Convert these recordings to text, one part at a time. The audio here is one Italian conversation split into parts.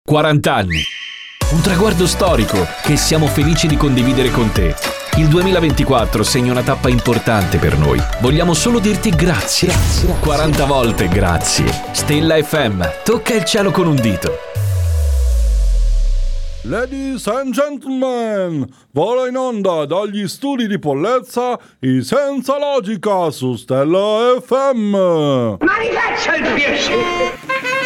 40 anni. Un traguardo storico che siamo felici di condividere con te. Il 2024 segna una tappa importante per noi. Vogliamo solo dirti grazie. 40 volte grazie. Stella FM, tocca il cielo con un dito. Ladies and gentlemen, vola in onda dagli studi di Pollezza i Senza Logica su Stella FM. Ma rifaccia il piacere!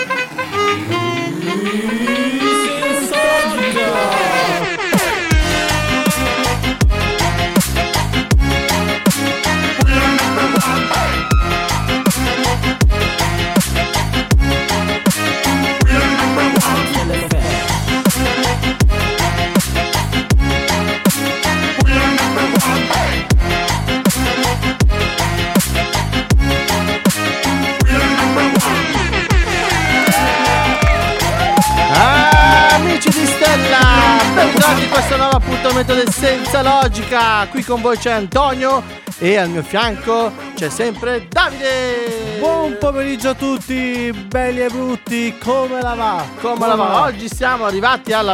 Bentornati in questo nuovo appuntamento del Senza Logica. Qui con voi c'è Antonio e al mio fianco c'è sempre Davide. Buon pomeriggio a tutti, belli e brutti, come la va? Come la va? Oggi siamo arrivati alla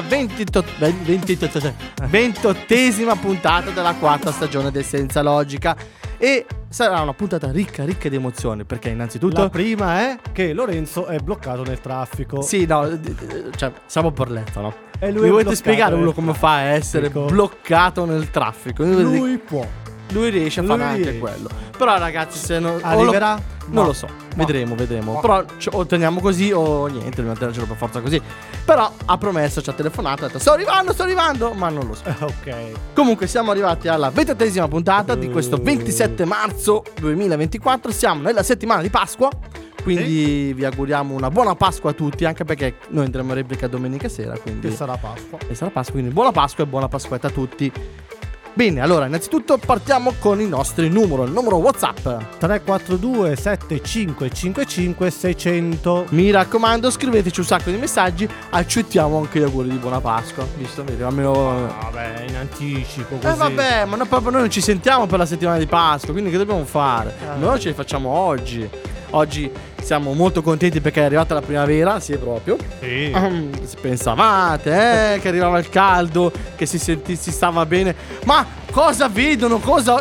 28esima puntata della quarta stagione del Senza Logica. E sarà una puntata ricca di emozioni, perché innanzitutto la prima è che Lorenzo è bloccato nel traffico. Sì, no, cioè siamo a Porletta, no? E lui mi volete spiegare uno come fa a essere bloccato nel traffico? Lui può. Lui riesce a fare anche quello. Però ragazzi, se non arriverà, non lo so. Vedremo. Però o teniamo così o niente, dobbiamo tenercelo per forza così. Però ha promesso, ci ha telefonato, ha detto sto arrivando, ma non lo so. Ok. Comunque siamo arrivati alla 28esima puntata di questo 27 marzo 2024. Siamo nella settimana di Pasqua. Quindi vi auguriamo una buona Pasqua a tutti, anche perché noi andremo in replica domenica sera, quindi che sarà Pasqua. Quindi buona Pasqua e buona Pasquetta a tutti. Bene, allora innanzitutto partiamo con i nostri numeri. Il numero WhatsApp 342 7555 600. Mi raccomando, scriveteci un sacco di messaggi. Accettiamo anche gli auguri di buona Pasqua. Visto? Almeno vabbè, in anticipo così. Vabbè, ma proprio noi non ci sentiamo per la settimana di Pasqua, quindi che dobbiamo fare? Noi ce li facciamo oggi. Oggi siamo molto contenti perché è arrivata la primavera, sì, proprio. Sì. Pensavate, che arrivava il caldo, che si stava bene. Ma cosa vedono?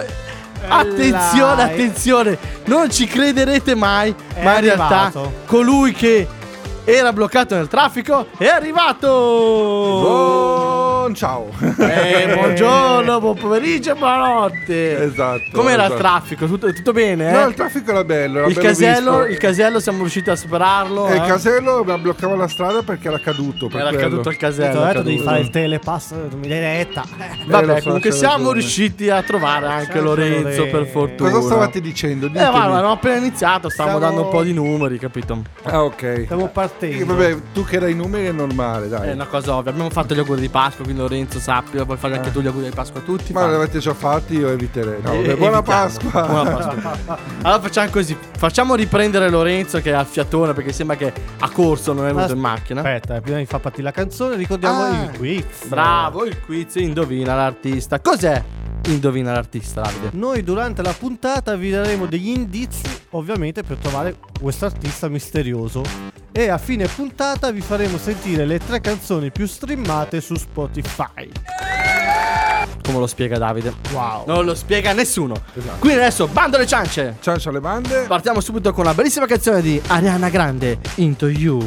Attenzione, non ci crederete mai, ma in realtà colui che era bloccato nel traffico è arrivato. Ciao. Buongiorno, buon pomeriggio e buonanotte. Esatto. Com'era il traffico? Tutto bene? No, il traffico era bello. Il casello siamo riusciti a superarlo. Il casello bloccava la strada perché era caduto. Caduto il casello. Devi fare il telepass in diretta. Vabbè, comunque siamo riusciti a trovare anche Lorenzo, per fortuna. Cosa stavate dicendo? Abbiamo appena iniziato, stavamo dando un po' di numeri, capito? Ah, ok. Stiamo partendo. Vabbè, tu che dai i numeri è normale, dai. È una cosa ovvia. Abbiamo fatto gli auguri di Pasqua, quindi Lorenzo sappia, puoi fare anche tu gli auguri di Pasqua a tutti. Ma l'avete già fatti, io eviterei. No, buona Pasqua. Buona Pasqua. Allora facciamo così. Facciamo riprendere Lorenzo che è al fiatone, perché sembra che ha corso, non è venuto in macchina. Aspetta, prima di far partire la canzone ricordiamo il quiz. Bravo, il quiz Indovina l'artista. Cos'è Indovina l'artista, Davide? Noi durante la puntata vi daremo degli indizi, ovviamente, per trovare questo artista misterioso. E a fine puntata vi faremo sentire le 3 canzoni più streamate su Spotify. Come lo spiega Davide? Wow. Non lo spiega nessuno. Esatto. Quindi adesso bando alle ciance. Ciance alle bande. Partiamo subito con la bellissima canzone di Ariana Grande, Into You.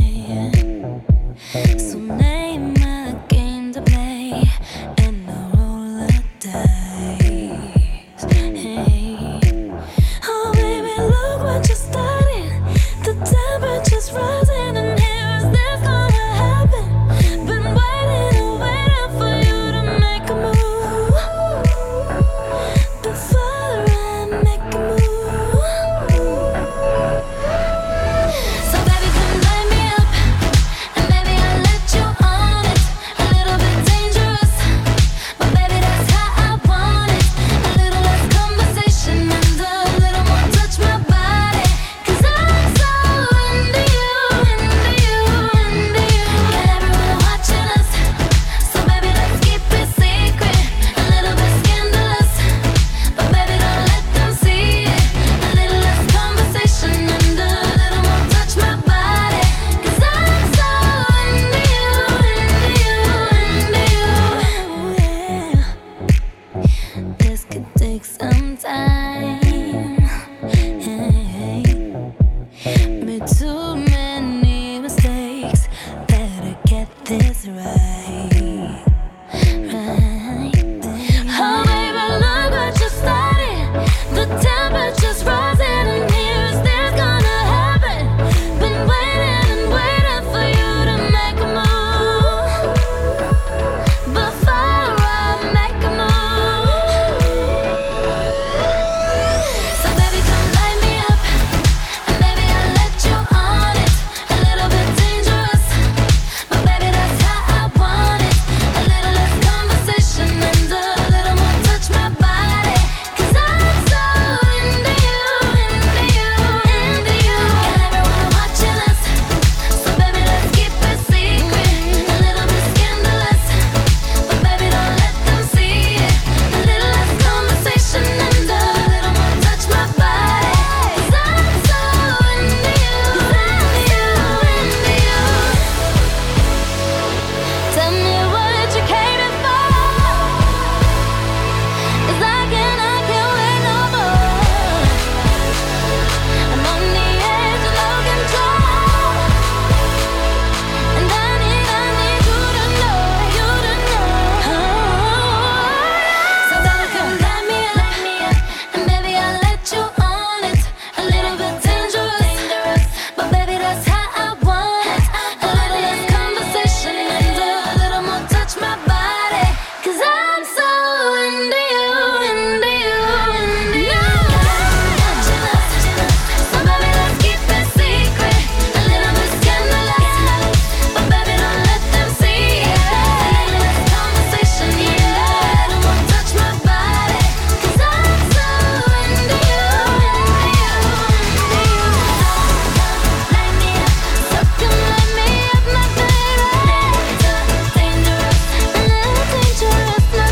So name a game to play, and the rules Oh baby, look what you started. The temperature's rising and here's this gonna happen. Been waiting and waiting for you to make a move. Before I make a move. So baby, come light me up, and baby I'll let you on it. A little bit dangerous, but baby that's how I want it. A little less conversation and a little more touch my body. 'Cause I'm so into you, into you, into you. Got everyone watching us, so baby let's keep it secret. A little bit scandalous, but baby don't let them see it. A little less conversation and a little more touch my body. 'Cause I'm so into you, into you, into you. Tell me what you came in for. 'Cause I can't wait no more. I'm on the edge of no control, and I need you to know. So baby, come light me up, and baby I'll let you on it. A little bit dangerous, but baby that's how I want it. A little less conversation and a little more touch my body. 'Cause I'm so into you, into you, into you. Watching us, so baby let's keep it secret. A little bit scandalous, but baby don't let them see it. A little less conversation, yeah, a little more touch my body. 'Cause I'm so into you, into you, into you. Light me up, so come light me up, my baby. Dangerous, a little dangerous, my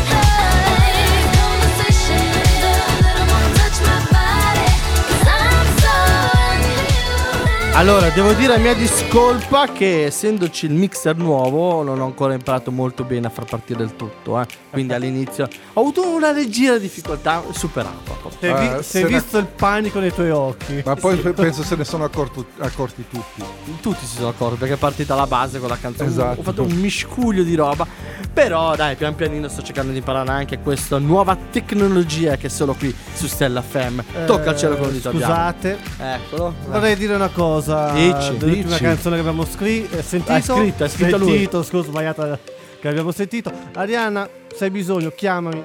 baby. Conversation and a little more touch my body. 'Cause I'm so into you. Allora, devo dire a mia discolpa che essendoci il mixer nuovo non ho ancora imparato molto bene a far partire il tutto, quindi all'inizio ho avuto una leggera difficoltà, superato. Sei visto il panico nei tuoi occhi. Ma poi penso se ne sono accorti tutti. Tutti si sono accorti perché è partita la base con la canzone. Esatto. Ho fatto un miscuglio di roba. Però dai, pian pianino sto cercando di imparare anche questa nuova tecnologia che è solo qui su Stella FM. Tocca al cielo con il dito abbiamo. Scusate, Eccolo. vorrei dire una cosa. Dell'ultima canzone che abbiamo sentito. Hai scritto lui. Sentito, scusa, sbagliata che abbiamo sentito. Arianna, se hai bisogno, chiamami.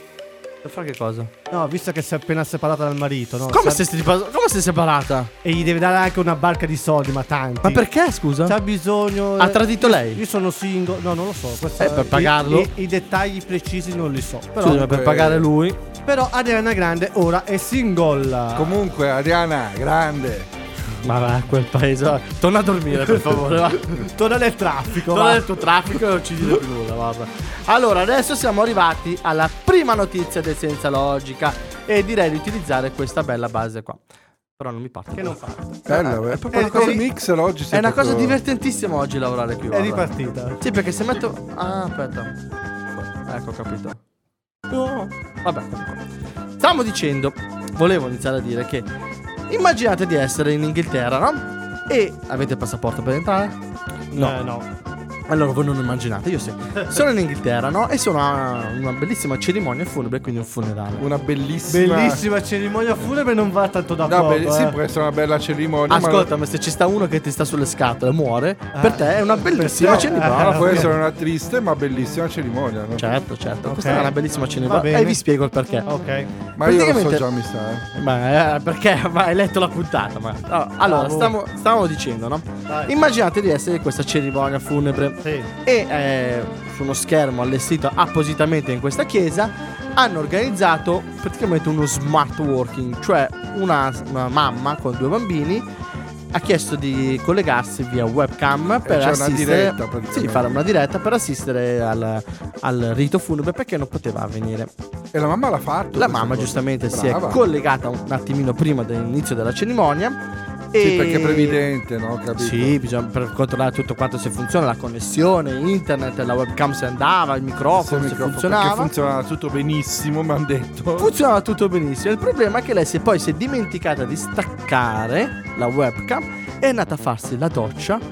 Per fare che cosa? No, visto che si è appena separata dal marito, no? Come sei separata? E gli deve dare anche una barca di soldi, ma tanti. Ma perché, scusa? C'ha bisogno. Ha tradito lei? Io sono single. No, non lo so. Per pagarlo? I dettagli precisi non li so. Però, Scusa, per pagare lui. però Ariana Grande ora è single. Comunque, Ariana, grande. Ma va, a quel paese. Torna a dormire, per favore. Va. Torna nel traffico. Torna nel tuo traffico e non ci dire più nulla. Vabbè. Allora, adesso siamo arrivati alla prima notizia del Senza Logica. E direi di utilizzare questa bella base qua. Però non mi parte. Che non fa? Bella, è proprio una cosa mixer oggi. È una cosa divertentissima oggi lavorare qui. È guarda. ripartita. Sì, perché se metto. Ah, aspetta. Ecco, ho capito. No. Vabbè, comunque. Stavamo dicendo, volevo iniziare a dire che immaginate di essere in Inghilterra, no? E avete il passaporto per entrare? No. Allora voi non immaginate, io sì. Sono in Inghilterra, no? E sono a una bellissima cerimonia funebre, quindi un funerale. Una bellissima. Bellissima cerimonia funebre, non va tanto da No, poco. sì, può essere una bella cerimonia. Ascolta, ma se ci sta uno che ti sta sulle scatole e muore, per te è una bellissima cerimonia. Può essere una triste ma bellissima cerimonia, no? Certo. Ok. Questa è una bellissima Va cerimonia. bene. E vi spiego il perché. Ok. Ma io lo so praticamente- già, mi sa. Ma perché? Ma hai letto la puntata? Ma... no, allora, Bravo. stavamo dicendo, no? Vai. Immaginate di essere in questa cerimonia funebre. Sì. E su uno schermo allestito appositamente in questa chiesa hanno organizzato praticamente uno smart working, cioè una mamma con 2 bambini ha chiesto di collegarsi via webcam per c'è una assistere, diretta, praticamente. sì, fare una diretta per assistere al rito funebre perché non poteva avvenire. E la mamma l'ha fatto. La questa mamma cosa. giustamente si è Brava. collegata un attimino prima dell'inizio della cerimonia. Sì, perché è previdente, no? Capito? Sì, bisogna per controllare tutto quanto se funziona, la connessione, internet, la webcam se andava, il microfono se funzionava. Perché funzionava tutto benissimo, mi hanno detto. Funzionava tutto benissimo. Il problema è che lei si è dimenticata di staccare la webcam e è andata a farsi la doccia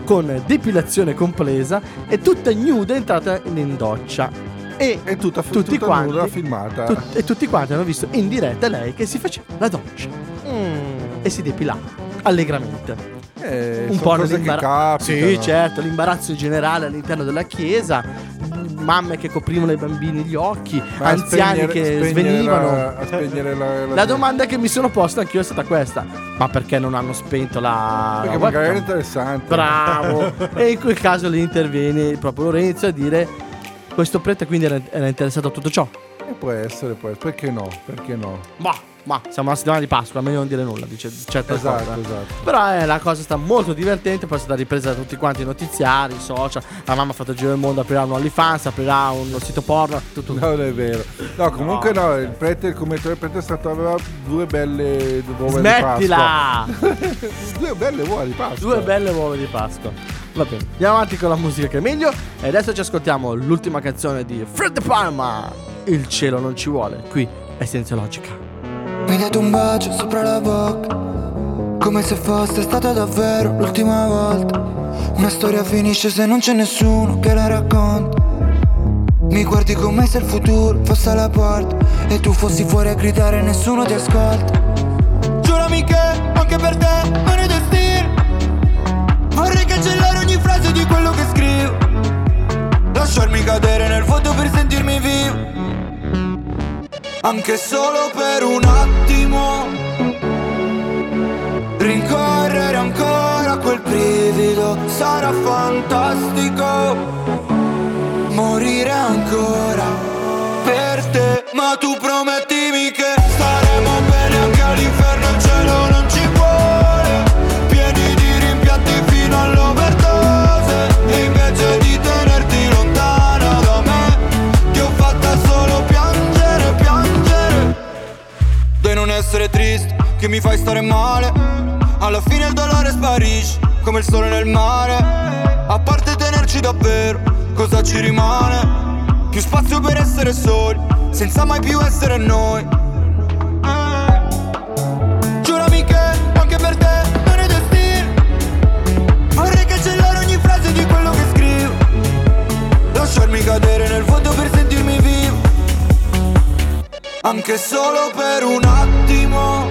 con depilazione compresa e tutta nuda è entrata in doccia. E È tutta tutti nuda, quanti filmata. e tutti quanti hanno visto in diretta lei che si faceva la doccia e si depilava allegramente. Un sono po' cose che l'imbarazzo. capitano. Sì, certo, l'imbarazzo generale all'interno della chiesa, mamme che coprivano ai bambini gli occhi, Ma a anziani spegnere- che spegnere svenivano. a spegnere La domanda che mi sono posta anch'io è stata questa: ma perché non hanno spento la Perché la magari era webcam? interessante. Bravo. E in quel caso lì interviene proprio Lorenzo a dire: questo prete quindi era interessato a tutto ciò. Può essere. Perché no? Ma siamo alla settimana di Pasqua, meglio non dire nulla, dice certe Esatto, cose. esatto. Però la cosa sta molto divertente, poi è stata ripresa da tutti quanti i notiziari, i social. La mamma ha fatto il giro del mondo, aprirà un OnlyFans, aprirà un sito porno, tutto. No, non è vero. No, comunque no, il prete, il commentatore del prete è stato, aveva due belle uova di Smettila! Pasqua. Due belle uova di Pasqua. Due belle uova di Pasqua. Va bene, andiamo avanti con la musica che è meglio. E adesso ci ascoltiamo l'ultima canzone di Fred De Palma. Il cielo non ci vuole, qui è Senza Logica. Mi hai dato un bacio sopra la bocca, come se fosse stata davvero l'ultima volta. Una storia finisce se non c'è nessuno che la racconta. Mi guardi come se il futuro fosse alla porta e tu fossi fuori a gridare e nessuno ti ascolta. Giurami che anche per te non è destino. Vorrei cancellare ogni frase di quello che scrivo, lasciarmi cadere nel vuoto per sentirmi vivo. Anche solo per un attimo, rincorrere ancora quel brivido sarà fantastico. Morire ancora per te, ma tu promettimi che staremo bene anche all'inferno, il cielo non ci vuole. Pieni di rimpianti fino all'overdose, e invece di tenerti lontana da me ti ho fatta solo piangere, piangere. Di non essere triste, che mi fai stare male. Alla fine il dolore sparisce, come il sole nel mare. A parte tenerci davvero, cosa ci rimane? Più spazio per essere soli, senza mai più essere noi. Giurami che anche per te non è destino. Vorrei cancellare ogni frase di quello che scrivo, lasciarmi cadere nel vuoto per sentirmi vivo. Anche solo per un attimo,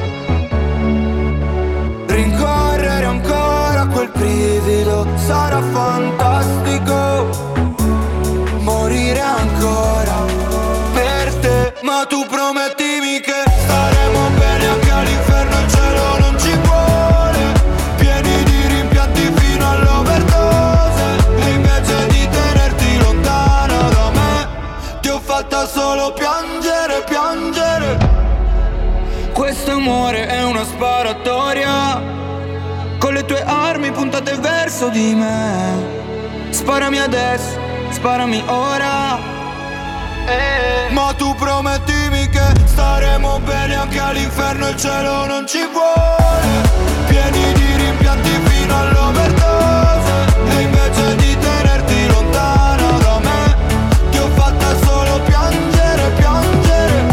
rincorrere ancora quel brivido sarà fantastico. Morire ancora per te, ma tu promettimi che staremo bene anche all'inferno, il cielo non ci vuole. Pieni di rimpianti fino all'overdose, e invece di tenerti lontana da me ti ho fatta solo piangere, piangere. Questo amore è una sparatoria, con le tue armi puntate verso di me. Sparami adesso, sparami ora, ma tu promettimi che staremo bene anche all'inferno, il cielo non ci vuole. Pieni di rimpianti fino all'overdose, e invece di tenerti lontana da me ti ho fatta solo piangere, piangere.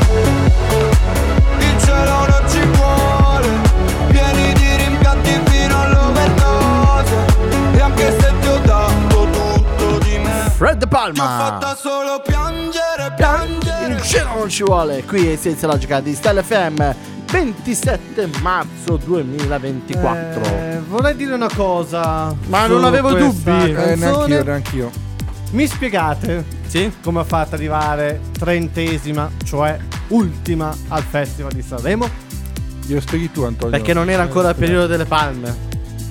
Il cielo non ci vuole, pieni di rimpianti fino all'overdose, e anche se ti ho dato tutto di me, Fred De ti ho Palma. fatta solo piangere, piangere. Il cielo non ci vuole, qui è Senza Logica di Stella FM, 27 marzo 2024. Vorrei dire una cosa. Ma su non avevo questa dubbi. canzone. Neanch'io. Mi spiegate Sì? come ha fatto ad arrivare 30esima, cioè ultima al Festival di Sanremo? Glielo spieghi tu, Antonio. Perché non era ancora il periodo delle palme.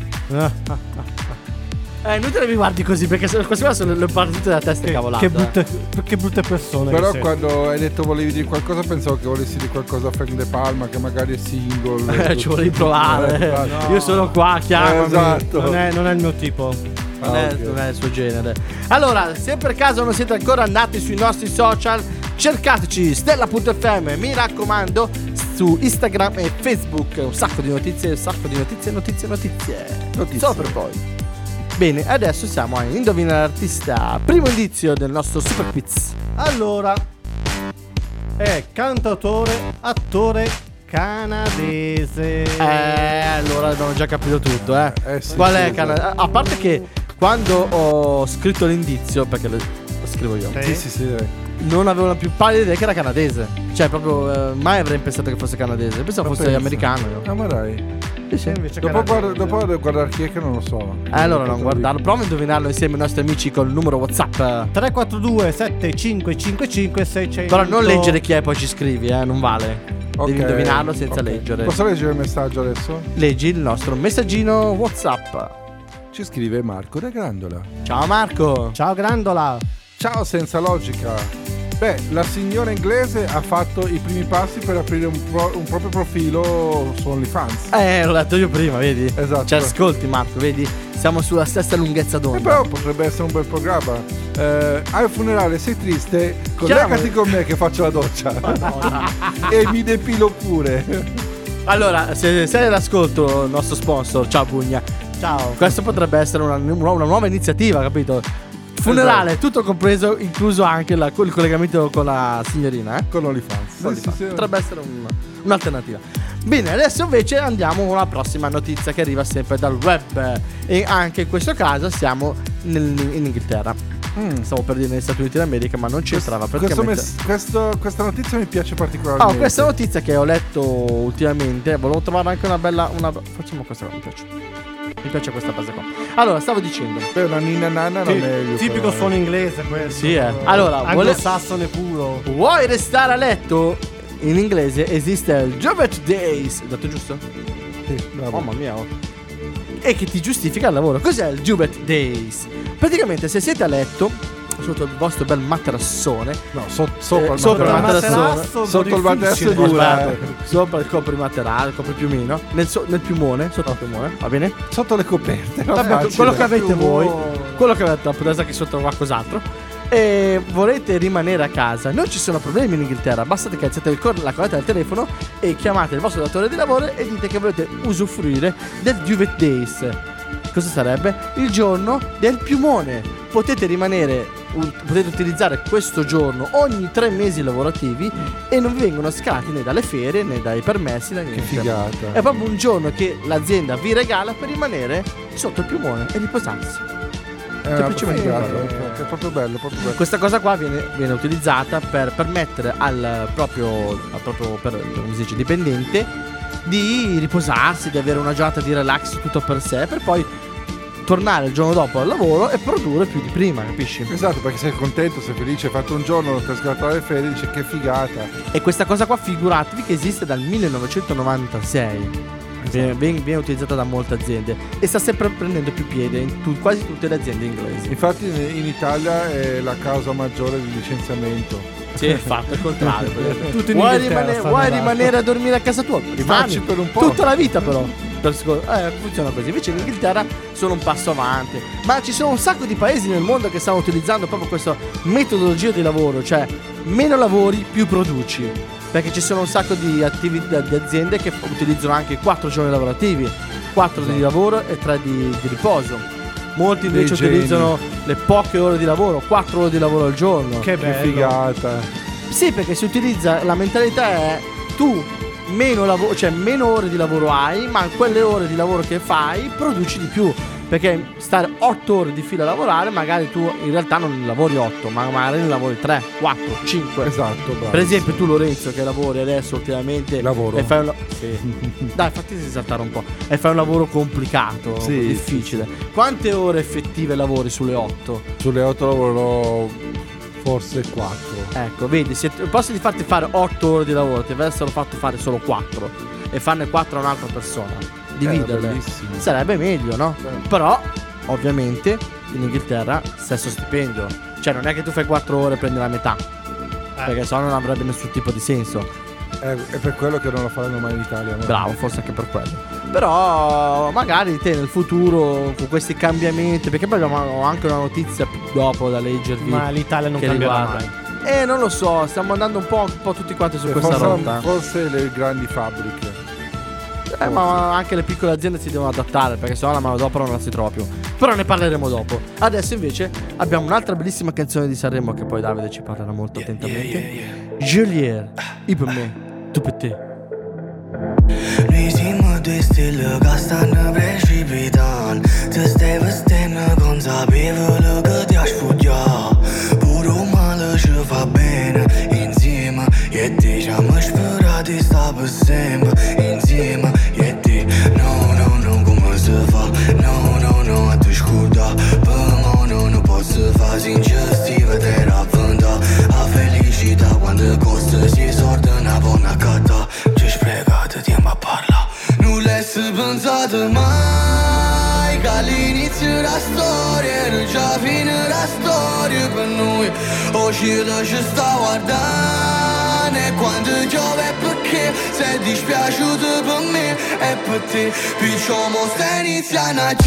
Inutile mi guardi così, perché queste qua sono le partite della testa cavolata. Che brutte persone. Però che siete. quando hai detto volevi dire qualcosa, pensavo che volessi dire qualcosa a Frank De Palma, che magari è single. Ci volevi provare. Esatto. Io sono qua, chiamami. Esatto. Non è il mio tipo. Non è, ok. non è il suo genere. Allora, se per caso non siete ancora andati sui nostri social, cercateci Stella.fm, mi raccomando, su Instagram e Facebook. Un sacco di notizie, notizie. Solo per voi. Bene, adesso siamo a Indovina l'artista. Primo indizio del nostro Super Quiz. Allora, è cantautore, attore, canadese. Allora abbiamo già capito tutto, sì, Qual è sì. Canada? A parte che quando ho scritto l'indizio, perché lo scrivo io, Sì. non avevo la più pallida idea che era canadese. Cioè, proprio mai avrei pensato che fosse canadese. Pensavo fosse pensa. americano io. Ah, ma dai. Invece Dopo canadese. vado a guardare chi è che non lo so. Allora non guardarlo. Prova a indovinarlo insieme ai nostri amici col numero WhatsApp. 342 7555 600. Però non leggere chi è, poi ci scrivi, non vale. Devi Ok, indovinarlo senza ok. leggere. Posso leggere il messaggio adesso? Leggi il nostro messaggino WhatsApp. Ci scrive Marco da Grandola. Ciao Marco. Ciao Grandola. Ciao senza logica. Beh, la signora inglese ha fatto i primi passi per aprire un proprio profilo su OnlyFans. L'ho detto io prima, vedi? Esatto. Ci ascolti Marco, vedi? Siamo sulla stessa lunghezza d'onda. Però potrebbe essere un bel programma. Al funerale sei triste? Chiamo. Collegati con me che faccio la doccia. E mi depilo pure. Allora, se sei all'ascolto, il nostro sponsor, ciao Pugna. Ciao. Questo potrebbe essere una nuova iniziativa, capito? Funerale, tutto compreso, incluso anche il collegamento con la signorina, Con OnlyFans. Sì. Potrebbe essere un'alternativa. Bene, adesso invece andiamo alla prossima notizia che arriva sempre dal web. E anche in questo caso siamo in Inghilterra. Stavo per dire negli Stati Uniti d'America, ma non c'entrava praticamente. Questa notizia mi piace particolarmente. Questa notizia che ho letto ultimamente, volevo trovare anche una bella. Facciamo questa qua, mi piace questa base qua. Allora, stavo dicendo. Beh, una ninna nanna non è meglio. Tipico però. suono inglese questo. Sì, Allora, anglosassone puro. vuoi restare a letto? In inglese esiste il Juvet Days. Detto giusto? Sì, bravo. Mamma mia. E che ti giustifica il lavoro. Cos'è il Juvet Days? Praticamente se siete a letto sotto il vostro bel materassone, No, sopra il sopra il materasso. materasso, Sotto il materasso difficile. dura. sopra il coprimaterale, il copripiumino, nel piumone, sotto il piumone, va bene? Sotto le coperte. no? Vabbè, Facile. quello che avete voi, quello che avete, potete essere che sotto qualcos'altro. E volete rimanere a casa, non ci sono problemi in Inghilterra, basta che alzate la colletta del telefono e chiamate il vostro datore di lavoro e dite che volete usufruire del Duvet Days. Cosa sarebbe? Il giorno del piumone. Potete utilizzare questo giorno ogni 3 mesi lavorativi e non vi vengono scalati né dalle ferie né dai permessi né niente. figata. È proprio un giorno che l'azienda vi regala per rimanere sotto il piumone e riposarsi. Semplicemente È proprio bello, proprio bello. questa cosa qua viene utilizzata per permettere al proprio come si dice, dipendente di riposarsi, di avere una giornata di relax tutto per sé, per poi tornare il giorno dopo al lavoro e produrre più di prima, capisci? Esatto, perché sei contento, sei felice, hai fatto un giorno, non ti hai scattato le ferie, dici che figata. E questa cosa qua figuratevi che esiste dal 1996. Viene utilizzata da molte aziende e sta sempre prendendo più piede in quasi tutte le aziende inglesi. Infatti in Italia è la causa maggiore di licenziamento. Sì, è fatto il contrario. Tutto in Vuoi Inghilterra sta vuoi andando. rimanere a dormire a casa tua? Rimani Starci per un po'. tutta la vita però. Funziona così. Invece in Inghilterra sono un passo avanti. Ma ci sono un sacco di paesi nel mondo che stanno utilizzando proprio questa metodologia di lavoro, cioè meno lavori più produci. Perché ci sono un sacco di aziende che utilizzano anche 4 giorni lavorativi, 4 di lavoro e 3 di riposo. Molti invece Dei geni. utilizzano le poche ore di lavoro, 4 ore di lavoro al giorno. Che Che bello. figata. Sì, perché si utilizza, la mentalità è tu meno ore di lavoro hai, ma quelle ore di lavoro che fai produci di più. Perché stare 8 ore di fila a lavorare, magari tu in realtà non lavori 8, ma magari ne lavori 3, 4, 5. Esatto, bravo. Per esempio tu Lorenzo che lavori adesso ultimamente Lavoro. e fai sì. Dai, fatti saltare un po'. E fai un lavoro complicato, Sì, difficile. Quante ore effettive lavori sulle 8? Sulle 8 lavoro forse 4. Ecco, vedi, se posso di farti fare 8 ore di lavoro, ti avessero fatto fare solo 4 e farne 4 a un'altra persona. Dividerle. bellissimo. Sarebbe meglio, no? Però, ovviamente, in Inghilterra stesso stipendio. Cioè, non è che tu fai 4 ore e prendi la metà. Perché sennò non avrebbe nessun tipo di senso. È per quello che non lo faranno mai in Italia. no? Bravo, forse anche per quello. Però magari te nel futuro con questi cambiamenti, perché poi abbiamo anche una notizia dopo da leggervi. Ma l'Italia non che cambierà riguarda. mai. Non lo so, stiamo andando un po' tutti quanti su questa Forse, rotta. forse le grandi fabbriche. Ma anche le piccole aziende si devono adattare, perché sennò la manodopera non la si trova più. Però ne parleremo dopo. Adesso invece abbiamo un'altra bellissima canzone di Sanremo che poi Davide ci parlerà molto attentamente. Julier, I per me, tu per te. Noi siamo due stelle che stanno precipitando. Ti stai vestendo consapevole che ti hai sfuggito. Pure un male ci fa bene insieme. E te ci abbiamo sperato di stare per sempre insieme. E te no, come si fa? No, a te scorda. Per me non posso fare sincero, sti vedere avventa. A felicità quando costa si sorda una buona catta. Ci sprecate tempo a parlare. Non l'hai pensato mai che all'inizio la storia era già fine la storia per noi. O cielo ci sta guardando e quando piove perché sei dispiaciuto per me e per te. Perciò mo stai iniziando a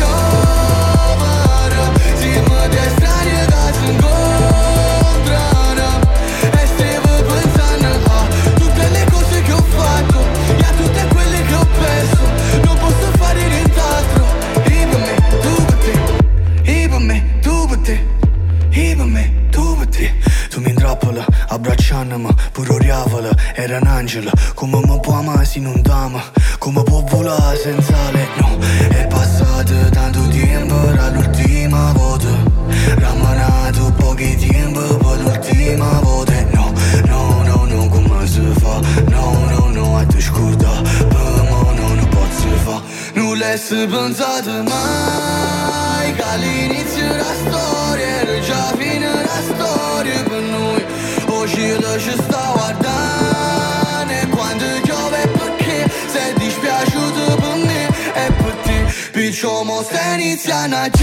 giovere. Siamo due strani che si incontrano e stiamo pensando a tutte le cose che ho fatto e a tutte quelle che ho perso. Non posso fare nient'altro. E per me, tu per te. E per me, tu per te. E per me, tu per te. Tu mi intrappola, abbracciandomi, pure oriavola. Era un angelo, come mi può amare se non t'ama. Come può volare senza lei, no. È passato tanto tempo dall'ultima volta. Rammanato pochi tempo per l'ultima volta. No, come si fa? No, a te scorda. Per me non posso fa. Non l'hai pensato mai che all'inizio la storia era già fine la storia per noi. O cielo ci sta guardando e quando piove perché sei dispiaciuto per me e per te. Perciò mo stai iniziando a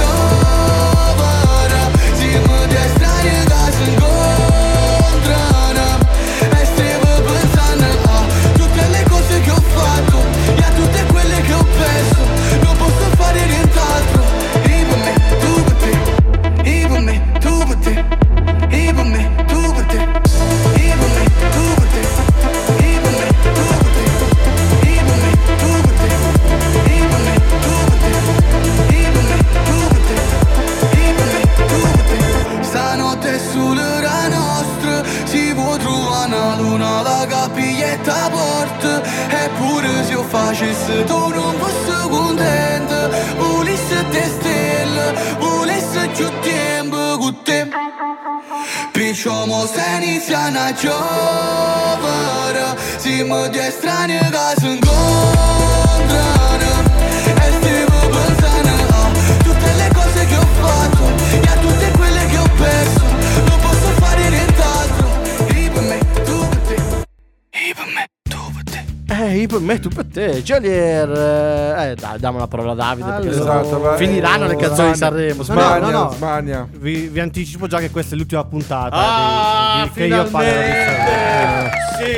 giovere. Siamo due strani che si incontrano e stiamo pensando a tutte le cose che ho fatto e a tutte quelle che ho perso. Non posso fare nient'altro. E per me, tu per te. E per me, tu per te. E per me, tu per te. E per me, tu per te. E per me, tu per te. E per me, tu per te. E per me, tu per te. E per me, tu per te. E per me, tu per te. Stanotte sulla nostra si può trovare una luna la capiglietta porta. Eppure se io facessi tu non fossi contento. Volessi te stelle, volessi più tempo con te. Perciò mo stai iniziando a giovere. Siamo due strani che si incontrano e stiamo pensando a tutte le cose che ho fatto e a tutte quelle che ho perso. Non posso fare nient'altro. E per me, tu per te. E per me, tu per te. Per me, tu per te, Jolier. Dai, diamo la parola a Davide. Perché Allora, sennò vai. finiranno le canzoni di Sanremo. No. Smania. Vi anticipo già che questa è l'ultima puntata che io parlerò di Sanremo.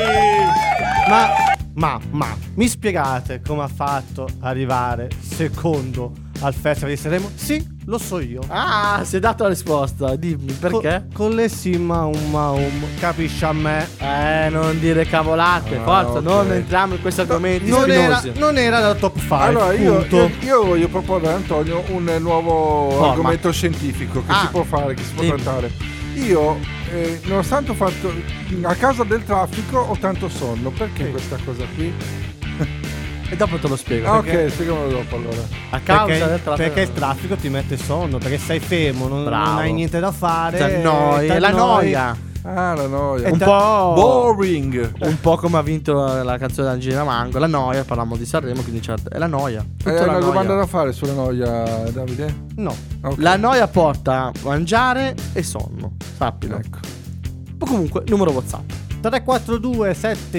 Sì. Ma mi spiegate come ha fatto arrivare secondo al Festival di Sanremo? Sì, lo so io. Si è dato la risposta. Dimmi perché? Con le Maum, capisci a me? Non dire cavolate. Forza, ok. non entriamo in questi argomenti Non spinosi. era da top 5. Allora io punto. voglio proporre a Antonio un nuovo Forma. argomento scientifico che si può fare, che si può Sì. trattare. Io nonostante ho fatto a causa del traffico ho tanto sonno. Perché questa cosa qui? E dopo te lo spiego. Ok, spiegamelo dopo allora. A causa Perché, del traffico. perché il traffico ti mette sonno, perché sei fermo, non Bravo. hai niente da fare. T'annoi, è la noia. Ah, la noia. Un po'. Boring. Un po' come ha vinto la canzone di Angelina Mango. La noia, parliamo di Sanremo, quindi certo, è la noia. Tutta Hai la una noia. domanda da fare sulla noia, Davide? No. Ok. La noia porta a mangiare e sonno. Sappilo. Ecco. Comunque, numero WhatsApp. 342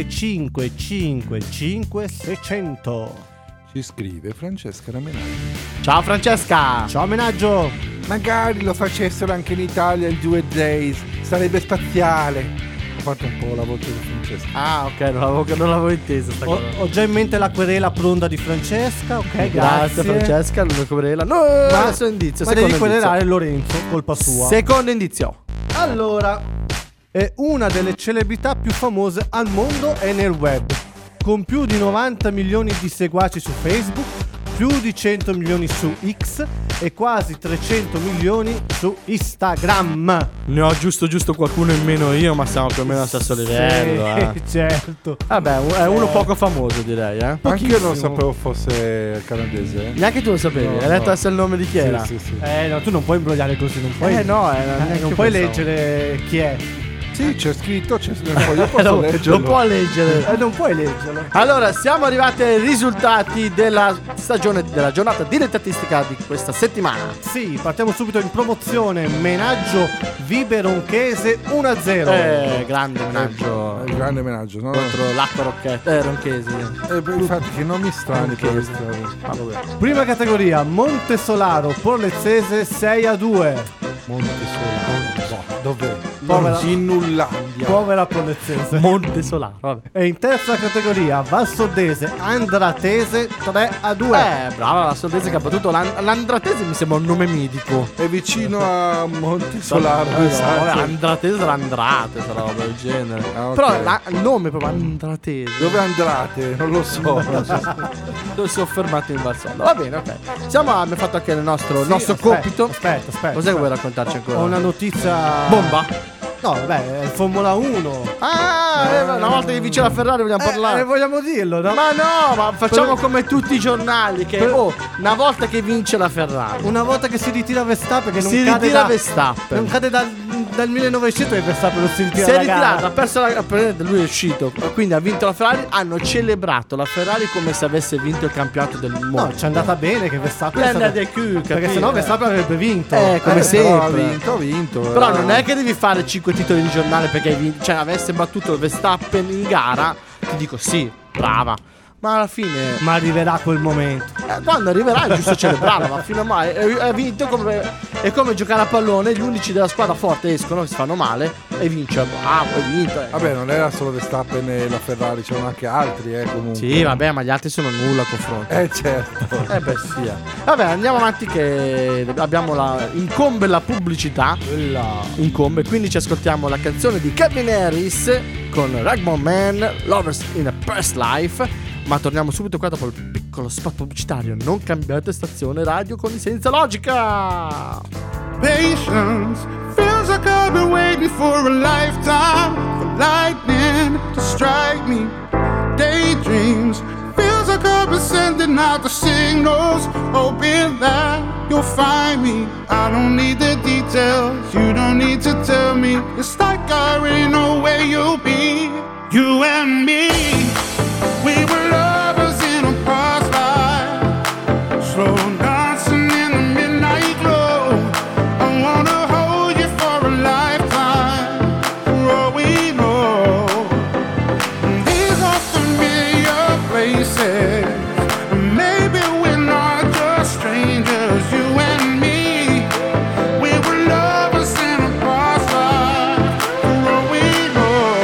7555 600. Ci scrive Francesca Ramenani. Ciao Francesca. Ciao Menaggio. Magari lo facessero anche in Italia il 2 Days, sarebbe spaziale. Ho fatto un po' la voce di Francesca. Ah, ok, non l'avevo intesa sta cosa. Ho già in mente la querela pronta di Francesca. Ok, grazie. Francesca, non querela. No, Ma- adesso indizio. Ma Secondo devi querelare indizio. Lorenzo, colpa sua. Secondo indizio. Allora, è una delle celebrità più famose al mondo e nel web, con più di 90 milioni di seguaci su Facebook, più di 100 milioni su X e quasi 300 milioni su Instagram. Ne ho giusto qualcuno in meno io, ma siamo più o meno allo stesso livello. Certo. Vabbè, è uno poco famoso, direi, eh. Anche io non sapevo fosse canadese. Neanche tu lo sapevi, No, hai detto no. adesso il nome di chi era? Sì, sì, sì. No, tu non puoi imbrogliare così, non puoi. No, non puoi leggere chi è. Sì, c'è scritto, io posso leggerlo. Lo può leggere. Non puoi leggerlo. Allora, siamo arrivati ai risultati della stagione, della giornata dilettantistica di questa settimana. Sì, partiamo subito in promozione. Menaggio Viberonchese 1-0. Grande menaggio Il grande menaggio, no? contro l'Acqua Ronchesi. Infatti, che nomi strani per Ronchesi. questa. Prima categoria, Montesolaro Porlezzese 6-2. Montesolaro. Dov'è? Povera- In Nullandia. Povera Porlezzese. Monte Solaro, vabbè. E in terza categoria, Valsoldese Andratese 3-2. Brava la soldese che ha battuto l'Andratese, mi sembra un nome mitico. È vicino a Montesolaro. No, esatto. vabbè, Andratese sarà Andrate, sarà roba del genere. Ah, ok. Però il nome è proprio Andratese. Dove andate? Non lo so. Dove si è fermato in Valsola. Va bene, ok. Abbiamo fatto anche il nostro compito. Aspetta. Cos'è che vuoi raccontarci ancora? Ho una notizia. Bomba? No, vabbè, è il Formula 1. Una volta che vince la Ferrari vogliamo parlare. Vogliamo dirlo, no? Ma no, ma facciamo come tutti i giornali che una volta che vince la Ferrari Una volta che si ritira Verstappen, che non si cade ritira da, Verstappen. non cade dal 1900 e Verstappen non si ritira Si è la ritirato, gara. ha perso lui è uscito, quindi ha vinto la Ferrari. Hanno celebrato la Ferrari come se avesse vinto il campionato del mondo. No, ci è andata bene che Verstappen è Prende stato- del culo, perché capito? sennò Verstappen avrebbe vinto. Come Però sempre. ha vinto. Però non è che devi fare 5 titoli di giornale perché hai vinto. Cioè, avesse battuto Verstappen in gara, ti dico sì, brava. Ma alla fine, Ma arriverà quel momento. quando arriverà è giusto celebrarlo. Ma fino a mai hai vinto è come giocare a pallone. Gli unici della squadra forte escono, si fanno male e vince. Bravo, hai vinto. Vabbè, non era solo Verstappen e la Ferrari, c'erano anche altri, comunque. Sì, vabbè, ma gli altri sono nulla a confronto. Certo. Beh, sì. Vabbè, andiamo avanti che abbiamo incombe la pubblicità. Incombe, quindi ci ascoltiamo la canzone di Calvin Harris con Ragman Man, Lovers in a Past Life. Ma torniamo subito qua dopo il piccolo spot pubblicitario. Non cambiate stazione radio con i Senza Logica. Patience feels like I've been waiting for a lifetime for lightning to strike me. Daydreams feels like I've been sending out the signals, hoping that you'll find me. I don't need the details, you don't need to tell me. It's like I already know where you'll be. You and me, we were lovers in a past life, slow dancing in the midnight glow. I wanna hold you for a lifetime, for all we know. These are familiar places, maybe we're not just strangers. You and me, we were lovers in a past life, for all we know.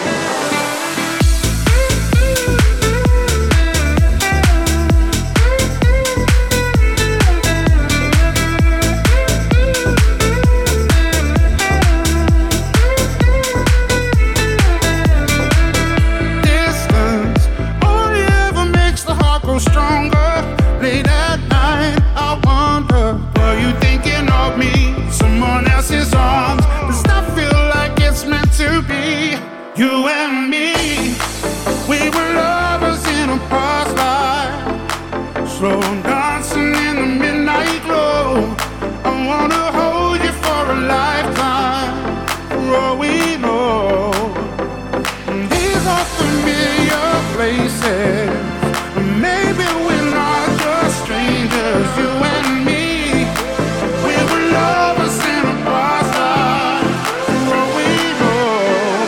Distance only ever makes the heart grow stronger. Late at night, I wonder, were you thinking of me? Someone else's arms. Does that feel like it's meant to be? You and me, we were lovers in a past life, slow dancing in the midnight glow. I wanna hold you for a lifetime, for all we know. These are familiar places, maybe we're not just strangers. You and me, we were lovers in a past life, for all we know.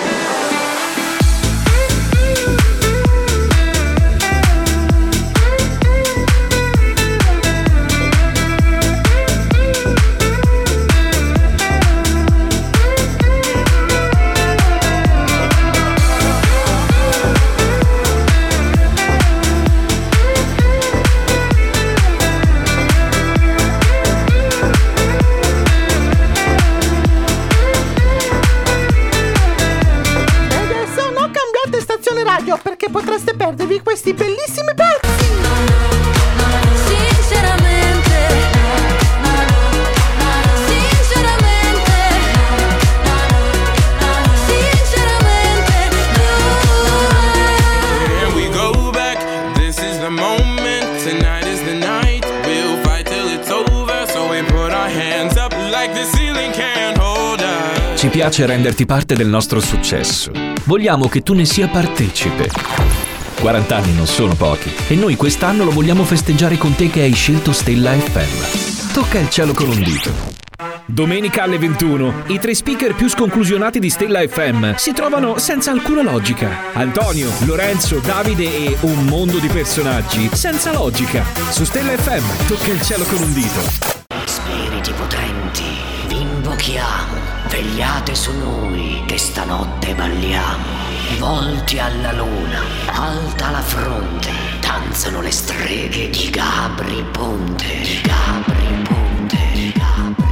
E adesso non cambiate stazione radio perché potreste perdervi questi bellissimi pezzi. Sinceramente, piace renderti parte del nostro successo. Vogliamo che tu ne sia partecipe. 40 anni non sono pochi e noi quest'anno lo vogliamo festeggiare con te che hai scelto Stella FM. Tocca il cielo con un dito. Domenica alle 21, i 3 speaker più sconclusionati di Stella FM si trovano senza alcuna logica. Antonio, Lorenzo, Davide e un mondo di personaggi senza logica. Su Stella FM, tocca il cielo con un dito. Spiriti potenti, vi invochiamo, vegliate su noi che stanotte balliamo. Volti alla luna, alta la fronte, danzano le streghe di Gabri Ponte. Di Gabri Ponte, di Gabri Ponte.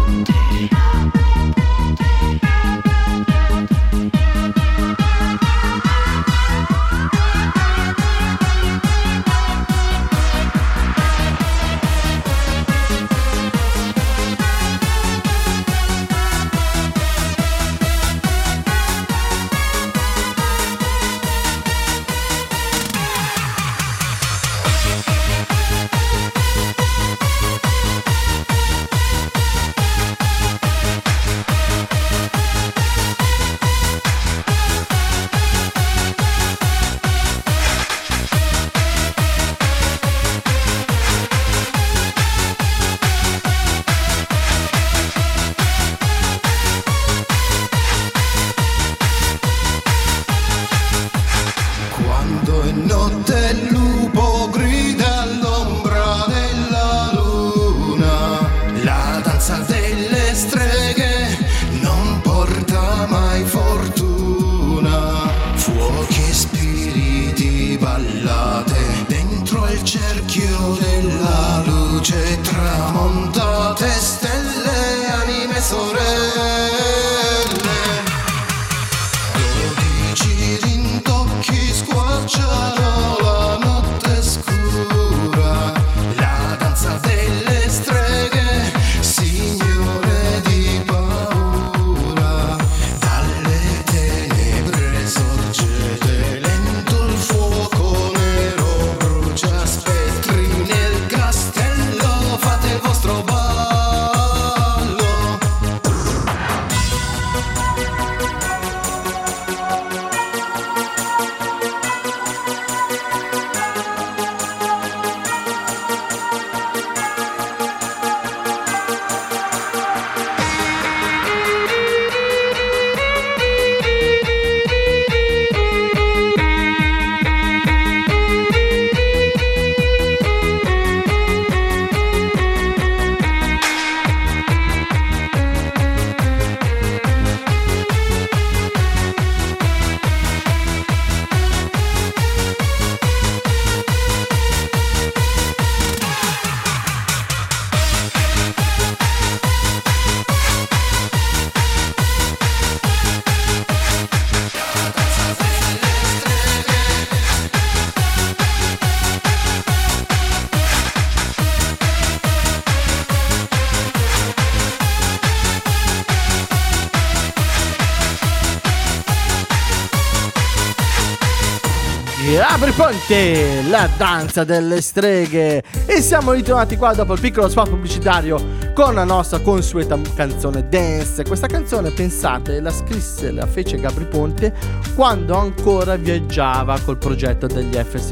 Gabri Ponte, la danza delle streghe. E siamo ritornati qua dopo il piccolo spot pubblicitario con la nostra consueta canzone dance. Questa canzone, pensate, la scrisse, la fece Gabri Ponte quando ancora viaggiava col progetto degli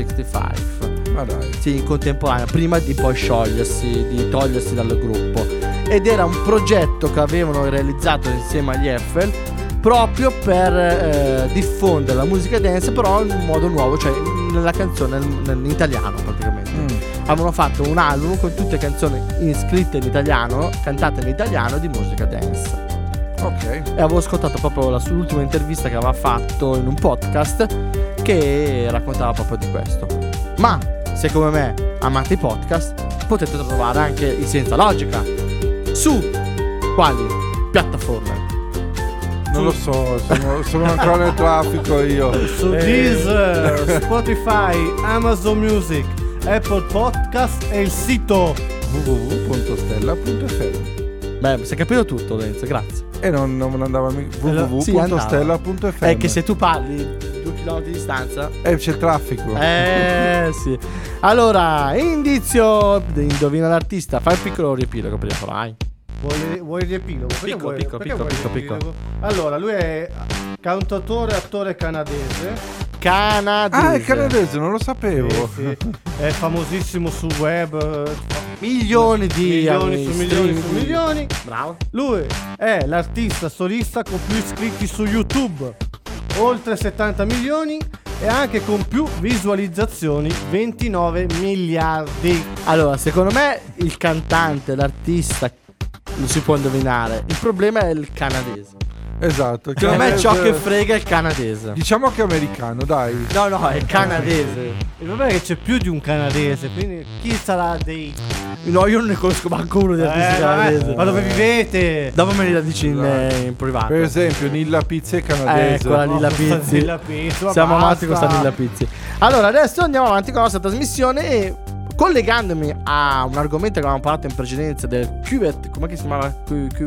F65. Ma dai. Sì, in contemporanea, prima di poi sciogliersi, di togliersi dal gruppo. Ed era un progetto che avevano realizzato insieme agli Eiffel proprio per diffondere la musica dance, però in un modo nuovo, cioè nella canzone in italiano praticamente. Avevano fatto un album con tutte canzoni scritte in italiano, cantate in italiano, di musica dance. Ok. E avevo ascoltato proprio l'ultima intervista che aveva fatto in un podcast che raccontava proprio di questo. Ma se come me amate i podcast, potete trovare anche i Senza Logica. Su quali piattaforme? Non lo so, sono ancora nel traffico io. Su Deezer, Spotify, Amazon Music, Apple Podcast e il sito www.stella.fm. Beh, si è capito tutto, Lorenzo, grazie. E non andava www.stella.fm. È che se tu parli 2 km di distanza c'è il traffico. sì. Allora, indizio, indovina l'artista. Fai un piccolo riepilogo, prima vai. Vuoi il riepilogo? Perché vuoi Picco. il riepilogo? Allora, lui è cantautore e attore canadese. Ah, è canadese, non lo sapevo. Sì. È famosissimo sul web. Milioni di milioni su milioni. Bravo. Lui è l'artista solista con più iscritti su YouTube, oltre 70 milioni, e anche con più visualizzazioni, 29 miliardi. Allora, secondo me il cantante, l'artista lo si può indovinare. Il problema è il canadese. Esatto. Secondo me ciò che frega è il canadese. Diciamo che è americano, dai. No, è canadese. Il problema è che c'è più di un canadese, quindi chi sarà dei... No, io non ne conosco manco uno di artisti canadesi. Ma dove vivete? Dopo me la dici in privato. Per esempio, Nilla Pizzi è canadese. Eccola, Nilla Pizzi. Nilla Pizzi, Siamo basta. avanti con sta Nilla Pizzi. Allora, adesso andiamo avanti con la nostra trasmissione e collegandomi a un argomento che avevamo parlato in precedenza del cuvette, come si chiamava?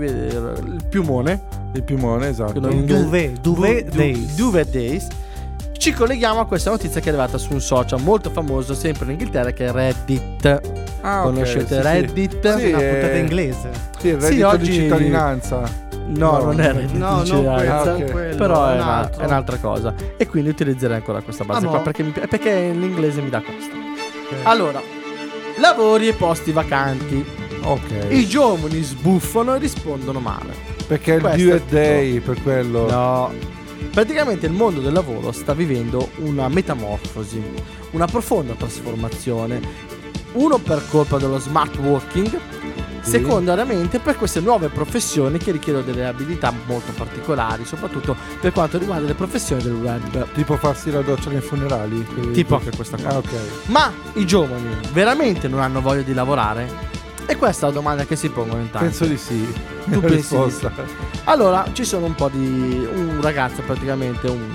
Il piumone. Il piumone, esatto. Duvet Days. Duvet Days. Ci colleghiamo a questa notizia che è arrivata su un social molto famoso, sempre in Inghilterra, che è Reddit. Conoscete sì, Reddit? Sì, una puntata inglese. Sì, il reddito oggi... di cittadinanza. No, non è Reddit no, di non cittadinanza, quello, però è, un altro. è un'altra cosa. E quindi utilizzerei ancora questa base qua perché in inglese mi dà costa. Allora, lavori e posti vacanti. Ok. I giovani sbuffano e rispondono male. Perché è il Questo Duet è Day, per quello. No. Praticamente il mondo del lavoro sta vivendo una metamorfosi, una profonda trasformazione. Uno per colpa dello smart working, secondariamente per queste nuove professioni che richiedono delle abilità molto particolari, soprattutto per quanto riguarda le professioni del web. Tipo farsi la doccia nei funerali. Tipo anche questa cosa. Ok. Ma i giovani veramente non hanno voglia di lavorare? E questa è la domanda che si pongono in tanti. Penso di sì. Tu La pensi risposta. Allora, ci sono un ragazzo, praticamente un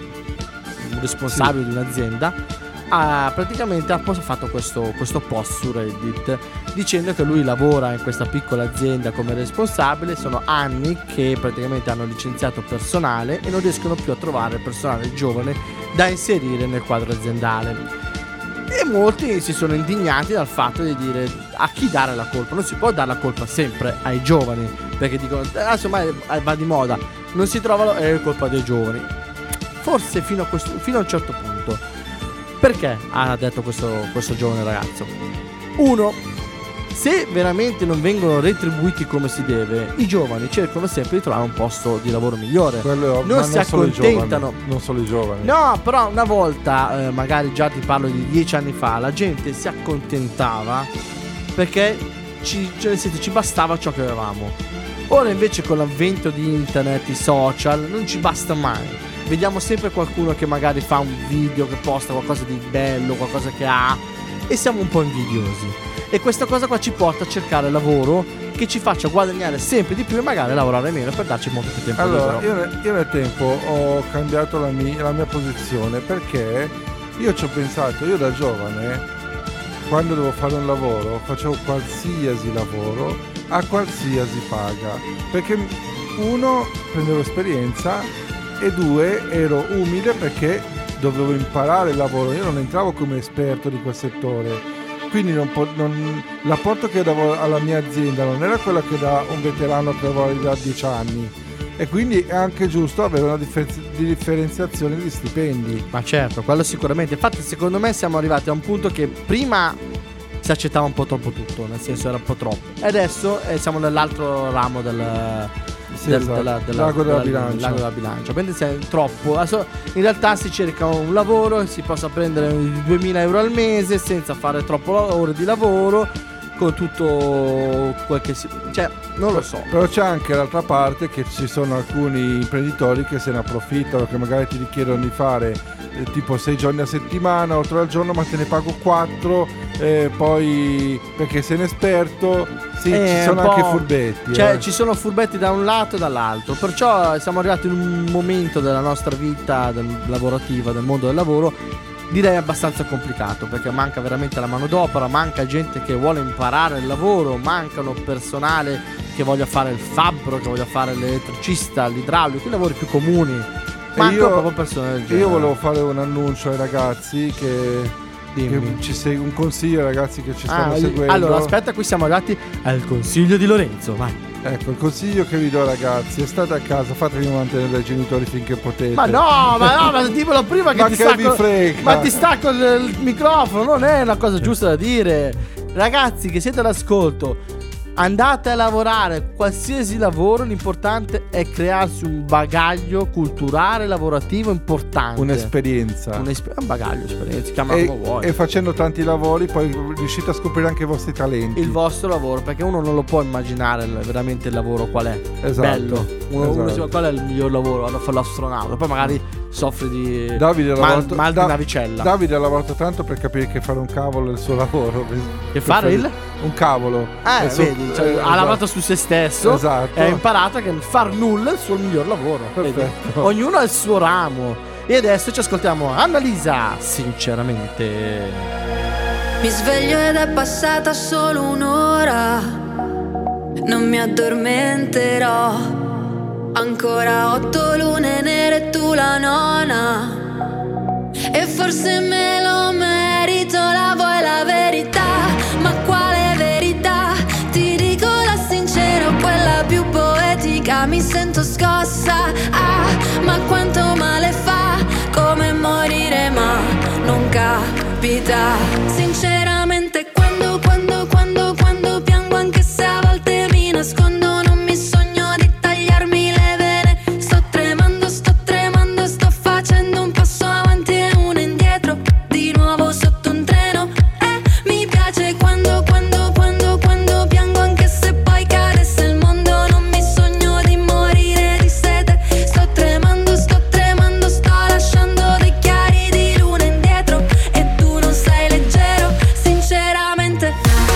responsabile di un'azienda, ha fatto questo post su Reddit dicendo che lui lavora in questa piccola azienda come responsabile. Sono anni che praticamente hanno licenziato personale e non riescono più a trovare personale giovane da inserire nel quadro aziendale. E molti si sono indignati dal fatto di dire a chi dare la colpa. Non si può dare la colpa sempre ai giovani, perché dicono adesso va di moda, non si trovano, è colpa dei giovani. Forse fino a un certo punto. Perché ha detto questo giovane ragazzo? Uno, se veramente non vengono retribuiti come si deve, i giovani cercano sempre di trovare un posto di lavoro migliore. Non si accontentano. Non solo i giovani. No, però una volta, magari già ti parlo di 10 anni fa, la gente si accontentava perché ci bastava ciò che avevamo. Ora invece con l'avvento di internet, i social, non ci basta mai. Vediamo sempre qualcuno che magari fa un video, che posta qualcosa di bello, qualcosa che ha, e siamo un po' invidiosi. E questa cosa qua ci porta a cercare lavoro che ci faccia guadagnare sempre di più e magari lavorare meno per darci molto più tempo allora, libero. io nel tempo ho cambiato la mia posizione, perché io ci ho pensato, io da giovane, quando devo fare un lavoro, facevo qualsiasi lavoro a qualsiasi paga, perché uno, prendevo esperienza, e due, ero umile perché dovevo imparare il lavoro. Io non entravo come esperto di quel settore, quindi l'apporto che davo alla mia azienda non era quello che da un veterano che lavora da 10 anni, e quindi è anche giusto avere una differenziazione di stipendi. Ma certo, quello sicuramente. Infatti secondo me siamo arrivati a un punto che prima si accettava un po' troppo tutto, nel senso era un po' troppo, e adesso siamo nell'altro ramo lago della bilancia. Quindi è troppo. Adesso in realtà si cerca un lavoro e si possa prendere 2.000 euro al mese senza fare troppo ore di lavoro, con tutto quel che si... cioè non lo so. Però c'è anche l'altra parte, che ci sono alcuni imprenditori che se ne approfittano, che magari ti richiedono di fare tipo 6 giorni a settimana, 8 al giorno, ma te ne pago 4, poi perché sei un esperto. Sì, ci sono anche furbetti. Cioè ci sono furbetti da un lato e dall'altro. Perciò siamo arrivati in un momento della nostra vita lavorativa, del mondo del lavoro, direi abbastanza complicato, perché manca veramente la manodopera, manca gente che vuole imparare il lavoro, mancano personale che voglia fare il fabbro, che voglia fare l'elettricista, l'idraulico, i lavori più comuni. Manca proprio persone del genere. Io volevo fare un annuncio ai ragazzi che un consiglio ai ragazzi che ci stanno seguendo. Allora aspetta, qui siamo arrivati al consiglio di Lorenzo, vai. Ecco, il consiglio che vi do, ragazzi, è state a casa, fatevi mantenere dai genitori finché potete. Ma ma dimmelo prima che Ma ti che stacco. vi frega? Ma ti stacco il microfono, non è una cosa giusta da dire. Ragazzi che siete all'ascolto, andate a lavorare, qualsiasi lavoro, l'importante è crearsi un bagaglio culturale, lavorativo importante. Un'esperienza. Un bagaglio, esperienza, chiamalo come vuoi. E facendo tanti lavori poi riuscite a scoprire anche i vostri talenti. Il vostro lavoro, perché uno non lo può immaginare veramente il lavoro qual è. Esatto. Bello. Uno Esatto. dice, qual è il miglior lavoro? Vado a fare l'astronauta. Poi magari soffri di Davide ha lavorato- mal di navicella. Davide ha lavorato tanto per capire che fare un cavolo è il suo lavoro. Che fare il? Un cavolo. È il suo- Vedi, cioè, ha esatto. lavorato su se stesso. Esatto. E ha imparato che far nulla è il suo miglior lavoro. Vedi? Perfetto. Ognuno ha il suo ramo. E adesso ci ascoltiamo Annalisa, sinceramente. Mi sveglio ed è passata solo un'ora. Non mi addormenterò. Ancora 8 lune nere e tu la nona. E forse me lo merito, la vuoi la verità? Ma quale verità? Ti dico la sincera, quella più poetica. Mi sento scossa, ma quanto male fa. Come morire ma non capita. Sinceramente quando piango, anche se a volte mi nascondo, non mi sogno di tagliarmi le vene. Sto tremando, sto facendo un passo avanti e uno indietro, di nuovo sotto un treno. Mi piace quando piango, anche se poi cadesse il mondo, non mi sogno di morire di sete. Sto tremando, sto lasciando dei chiari di luna indietro, e tu non sei leggero. Sinceramente,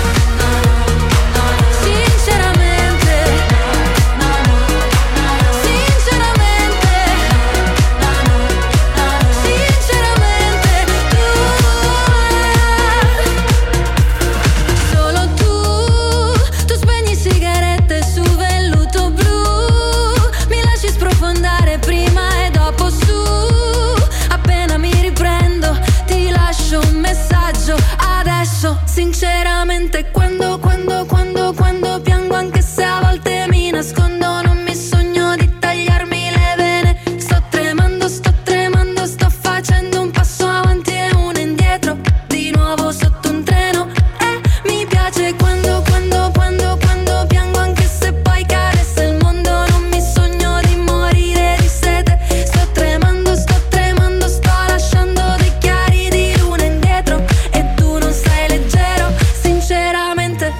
solo tu spegni sigarette su velluto blu, mi lasci sprofondare prima e dopo su. Appena mi riprendo ti lascio un messaggio adesso. Sinceramente quando piango, anche se a volte mi nascondo, non mi sogno di tagliarmi le vene. Sto tremando, sto facendo un passo avanti e uno indietro, di nuovo sotto un treno. Mi piace quando piango, anche se poi cadesse il mondo, non mi sogno di morire di sete. Sto tremando, sto lasciando dei chiari di luna indietro, e tu non sei leggero. Sinceramente,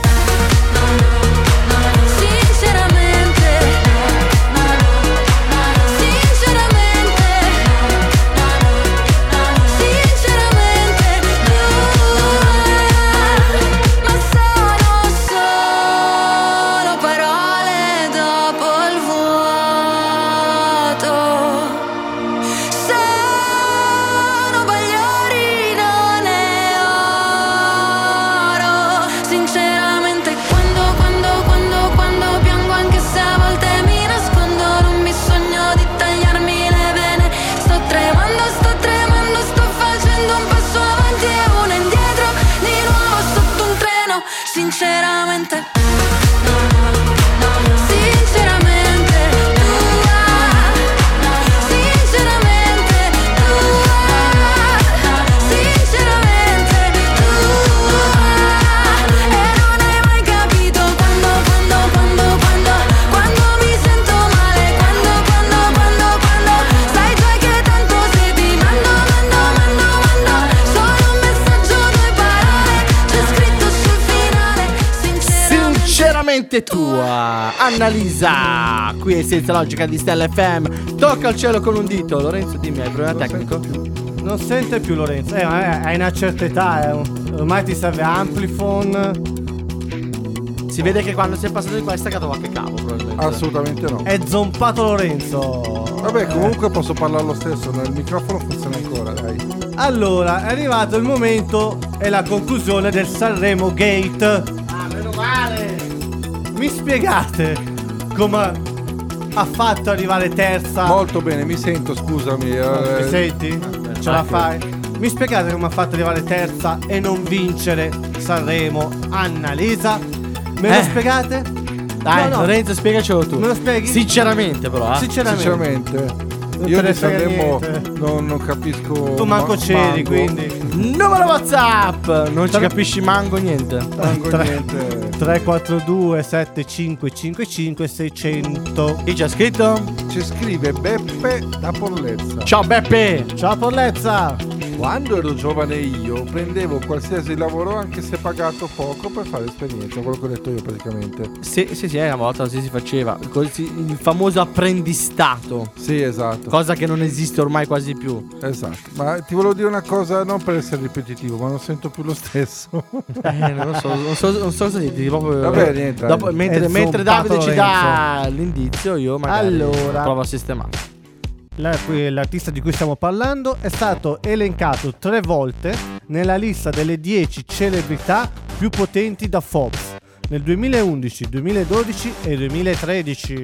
ma sono solo parole dopo il vuoto. Sono bagliori, non è oro. Sinceramente quando piango, anche se a volte mi nascondo, non mi sogno di tagliarmi le vene. Sto tremando, sto facendo un passo avanti e uno indietro, di nuovo sotto un treno. Sinceramente, e non hai mai capito quando mi sento male, quando sai già che tanto se ti mando solo un messaggio, 2 parole, c'è scritto sul finale. Sinceramente tua, Annalisa, qui è Senza Logica di Stella FM. Tocca il cielo con un dito. Lorenzo, dimmi, hai problema tecnico? Non sente più Lorenzo. Hai una certa età, ormai ti serve Amplifon. Si vede che quando si è passato di qua è staccato qualche cavo, probabilmente. Assolutamente no. È zompato Lorenzo. Vabbè, comunque posso parlare lo stesso, il microfono funziona ancora, dai. Allora, è arrivato il momento e la conclusione del Sanremo Gate. Meno male. Mi spiegate come ha fatto arrivare terza? Molto bene, mi sento, scusami. Mi senti? Ce la fai? Mi spiegate come ha fatto arrivare terza e non vincere Sanremo Annalisa? Me lo spiegate? Dai, No, no. Lorenzo, spiegacelo tu. Me lo spieghi? Sinceramente, però. Sinceramente. Io di Sanremo non capisco. Tu manco c'eri, quindi. Numero WhatsApp! Non ci capisci manco niente. Manco niente. 342 7555 600. Chi c'ha scritto? Ci scrive Beppe da Pollezza. Ciao Beppe! Ciao Pollezza! Quando ero giovane io prendevo qualsiasi lavoro anche se pagato poco per fare esperienza, quello che ho detto io praticamente. Sì, una volta così si faceva. Il famoso apprendistato. Sì, esatto. Cosa che non esiste ormai quasi più. Esatto. Ma ti volevo dire una cosa, non per essere ripetitivo, ma non sento più lo stesso. Non so cosa dirti. Proprio, Vabbè, niente. Dopo, mentre Davide ci dà l'indizio, io magari provo a sistemare. L'artista di cui stiamo parlando è stato elencato 3 volte nella lista delle 10 celebrità più potenti da Forbes nel 2011, 2012 e 2013.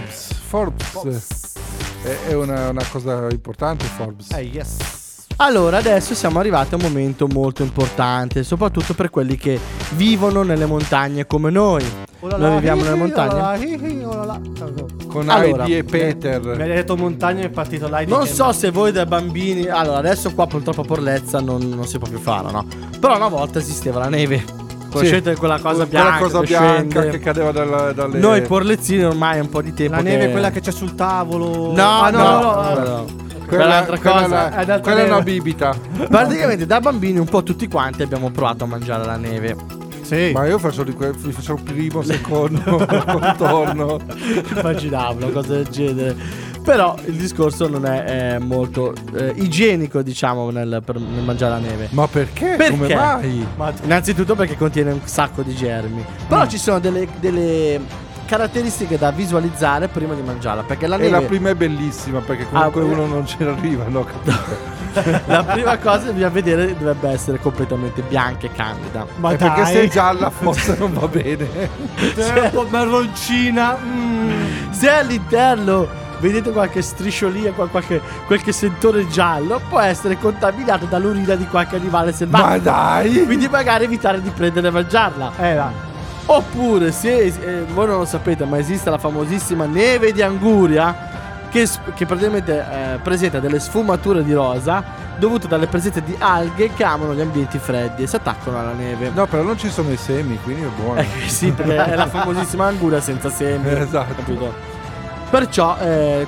Forbes. È una cosa importante, Forbes. Yes. Allora, adesso siamo arrivati a un momento molto importante, soprattutto per quelli che vivono nelle montagne come noi. Noi viviamo nelle montagne. Con Allora, Heidi e Peter. Mi hai detto montagna e è partito l'Heidi. Non so se voi da bambini. Allora, adesso qua purtroppo a Porlezza non si può più fare, no? Però una volta esisteva la neve. Conoscete quella cosa bianca? Quella cosa bianca che cadeva dalle. Noi porlezzini ormai è un po' di tempo. La neve è quella che c'è sul tavolo. No. Quella è una bibita. Praticamente da bambini un po' tutti quanti abbiamo provato a mangiare la neve. Sì. Ma io faccio il primo, secondo, contorno. Immaginavo una cosa del genere. Però il discorso non è molto igienico, diciamo, nel mangiare la neve. Ma perché? Come mai? Innanzitutto perché contiene un sacco di germi. Però ci sono delle caratteristiche da visualizzare prima di mangiarla, perché la neve... E la prima è bellissima, perché comunque uno non ci arriva, no? Capito? La prima cosa che bisogna vedere dovrebbe essere completamente bianca e candida. Ma perché se è gialla forse non va bene. Se è un po' marroncina. Se all'interno vedete qualche strisciolina, qualche sentore giallo, può essere contaminato dall'urina di qualche animale selvaggio. Ma dai! Quindi magari evitare di prendere e mangiarla. Va. Oppure, se voi non lo sapete, ma esiste la famosissima neve di Anguria, che praticamente presenta delle sfumature di rosa dovute dalle presenze di alghe che amano gli ambienti freddi e si attaccano alla neve. No, però non ci sono i semi, quindi è buono. Sì, perché è la famosissima Anguria senza semi. Esatto. Capito? Perciò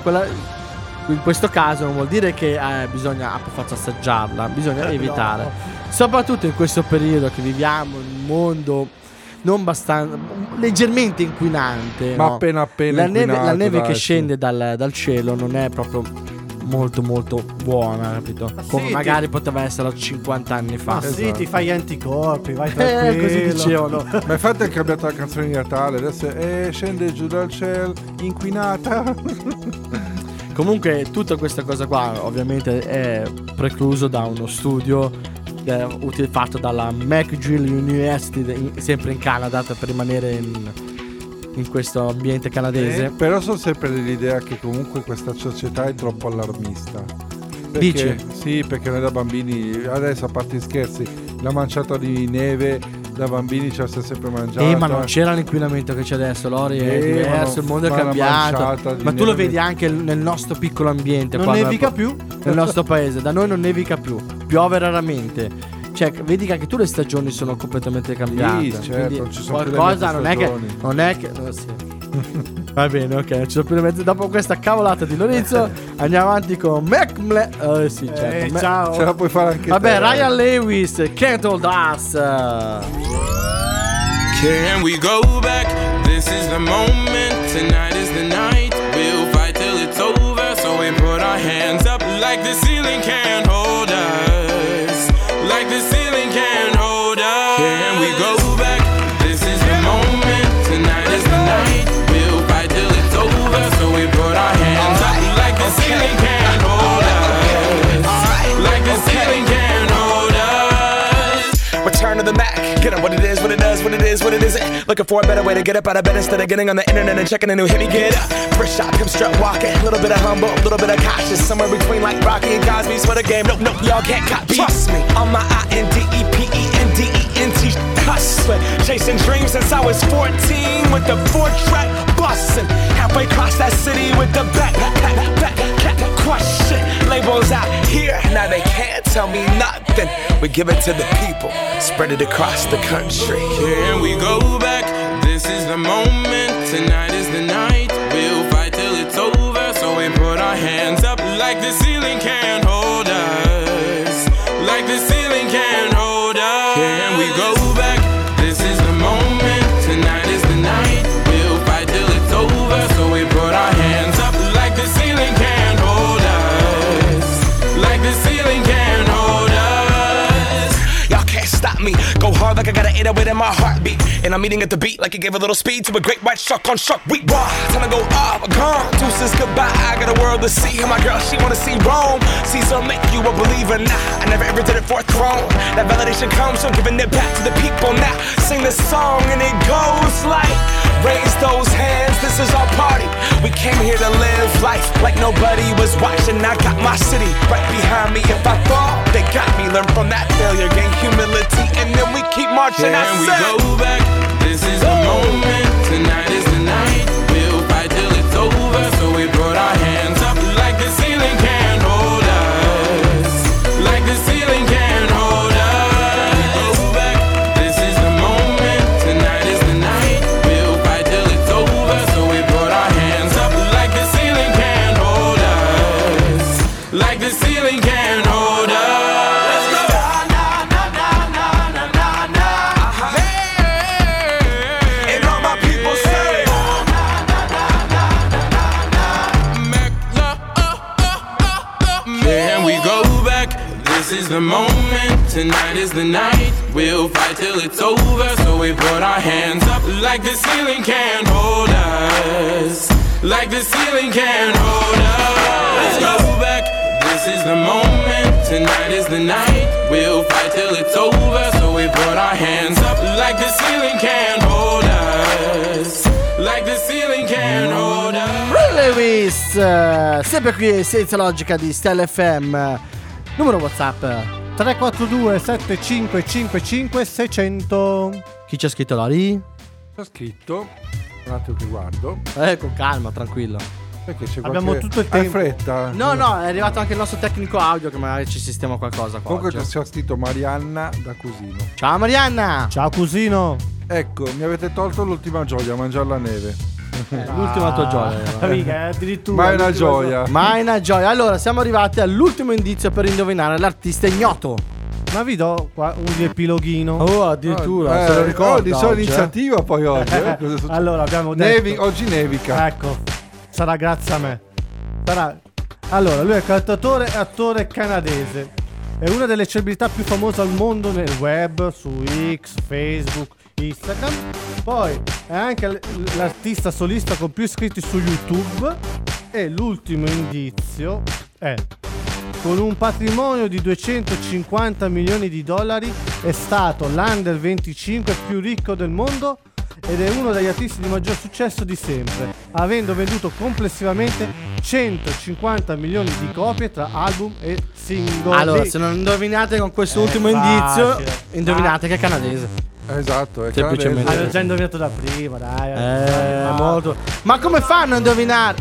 in questo caso non vuol dire che bisogna per forza assaggiarla, bisogna evitare. No. Soprattutto in questo periodo che viviamo in un mondo non abbastanza leggermente inquinante. Ma no? appena la neve che dai, scende dal cielo non è proprio molto molto buona, capito? Come magari poteva essere 50 anni fa. Ma sì, ti fai gli anticorpi, vai tranquillo. Così dicevano. Ma infatti è cambiata la canzone di Natale, adesso scende giù dal cielo inquinata. Comunque tutta questa cosa qua ovviamente è precluso da uno studio fatto dalla McGill University sempre in Canada, per rimanere in questo ambiente canadese. Però sono sempre dell'idea che comunque questa società è troppo allarmista. Perché, dici? Sì, perché noi da bambini, adesso a parte gli scherzi, la manciata di neve da bambini ci siamo sempre mangiata. Ma non c'era l'inquinamento che c'è adesso, Lori, è diverso, il mondo è cambiato. Ma tu lo vedi anche nel nostro piccolo ambiente. Non nevica più nel nostro paese, da noi non nevica più, piove raramente. Cioè, vedi che anche tu le stagioni sono completamente cambiate. Sì, certo, quindi ci sono qualcosa più non è che sì. Va bene, ok, non ci sono più le mezze. Dopo questa cavolata di Lorenzo andiamo avanti con sì, certo. Ciao. Ce la puoi fare anche Vabbè, te. Ryan Lewis, Can't Hold Us. Can we go back? This is the moment. Tonight is the night. We'll fight till it's over. So we put our hands up like the ceiling can't hold us. Like the ceiling can't hold us. Can we go back? This is the moment. Tonight is the night. We'll fight till it's over. So we put our hands up like the ceiling can't hold us. Like the ceiling can't hold us. Return to the Mac. Get up what it is, what it does, what it is, what it isn't. Looking for a better way to get up out of bed instead of getting on the internet and checking a new hit. Me get up, first shot, come strut walking. A little bit of humble, a little bit of cautious. Somewhere between like Rocky and Cosby's for the game. Nope, y'all can't copy. Trust me, on my INDEPEND. D-E-N-T, hustling. Chasing dreams since I was 14 with the 4-track bustin'. Halfway across that city with the back question. Labels out here, now they can't tell me nothing. We give it to the people, spread it across the country. Can we go back? This is the moment. Tonight is the night. We'll fight till it's over. So we put our hands up like the ceiling can't hold us. Like the ceiling can't hold us. Can we go back? This is the moment. Tonight is the night. We'll fight till it's over. So we put our hands up like the ceiling can't hold us. Like the ceiling can't hold us. Y'all can't stop me. Go hard like I got an 808 in my heartbeat. And I'm eating at the beat like it gave a little speed to a great white shark on Shark Week. Raw, time to go off, gone. Deuces goodbye, I got a world to see. And my girl, she wanna see Rome. Caesar make you a believer. Nah, I never ever did it for a throne. That validation comes from giving it back to the people. Now sing this song and it goes like, raise those hands, this is our party. We came here to live life like nobody was watching. I got my city right behind me. If I fall, they got me. Learn from that failure, gain humility, and then we keep marching. Can we go back? This is the moment. Tonight is the night. We'll fight till it's over. So we put our hands up like the ceiling can't hold us. Like the ceiling can't hold us. Go back. This is the moment. Tonight is the night. We'll fight till it's over. So we put our hands up like the ceiling can't hold us. Like the ceiling can't hold us. This is the moment, tonight is the night. We'll fight till it's over. So we put our hands up like the ceiling can't hold us. Like the ceiling can't hold us. Let's go back. This is the moment, tonight is the night. We'll fight till it's over. So we put our hands up like the ceiling can't hold us. Like the ceiling can't hold us. Ray Lewis, sempre qui senza logica di Stella FM. Numero WhatsApp 342 7555 600. Chi c'ha scritto là lì? C'è scritto. Un attimo che guardo. Con calma, tranquillo. Perché c'è Abbiamo qualche... tutto il tempo. Hai fretta? No, è arrivato anche il nostro tecnico audio che magari ci sistema qualcosa qua. Comunque c'è scritto Marianna da Cusino. Ciao Marianna. Ciao cusino. Ecco, mi avete tolto l'ultima gioia, mangiare la neve. L'ultima tua gioia. Amica, addirittura. Ma è una gioia. Ma è una gioia. Allora, siamo arrivati all'ultimo indizio per indovinare l'artista ignoto. Ma vi do qua un riepiloghino. Oh, addirittura, se lo ricordo. Di sua iniziativa poi oggi. Allora, abbiamo detto oggi nevica. Ecco, sarà grazie a me. Allora, lui è cantautore e attore canadese. È una delle celebrità più famose al mondo nel web, su X, Facebook, Instagram. Poi è anche l'artista solista con più iscritti su YouTube. E l'ultimo indizio è: con un patrimonio di 250 milioni di dollari è stato l'under 25 più ricco del mondo ed è uno degli artisti di maggior successo di sempre, avendo venduto complessivamente 150 milioni di copie tra album e singoli. Allora, se non indovinate con questo ultimo indizio, indovinate che è canadese. Esatto, è semplicemente. canadese. Avevo già indovinato da prima, dai. Molto. Ma come fanno a indovinare?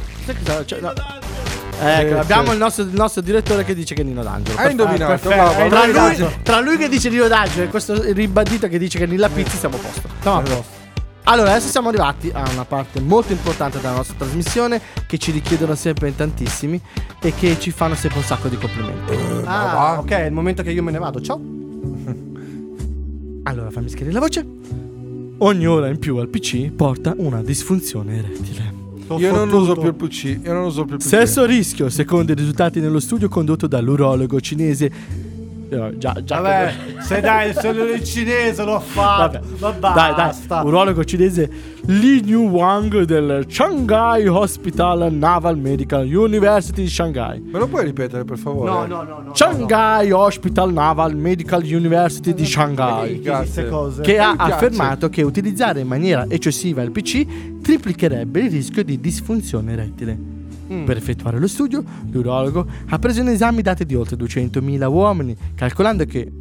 Ecco, abbiamo il nostro direttore che dice che è Nino D'Angelo. Hai indovinato, tra lui che dice Nino D'Angelo e questo ribadito che dice che Nilla Pizzi siamo a posto. Siamo a posto. Allora, adesso siamo arrivati a una parte molto importante della nostra trasmissione che ci richiedono sempre in tantissimi e che ci fanno sempre un sacco di complimenti. Ok, è il momento che io me ne vado. Ciao. Allora, fammi schiarire la voce. Ogni ora in più al PC porta una disfunzione erettile. Io non uso più il PC. Sesso a rischio, secondo i risultati nello studio condotto dall'urologo cinese. Vabbè, se il cinese lo ha fatto. Dai, urologo cinese Li New Wang del Shanghai Hospital Naval Medical University di Shanghai. Me lo puoi ripetere per favore? No. Shanghai Hospital Naval Medical University di Shanghai, che ha affermato che utilizzare in maniera eccessiva il PC triplicherebbe il rischio di disfunzione erettile. Per effettuare lo studio, l'urologo ha preso in esame i dati di oltre 200.000 uomini, calcolando che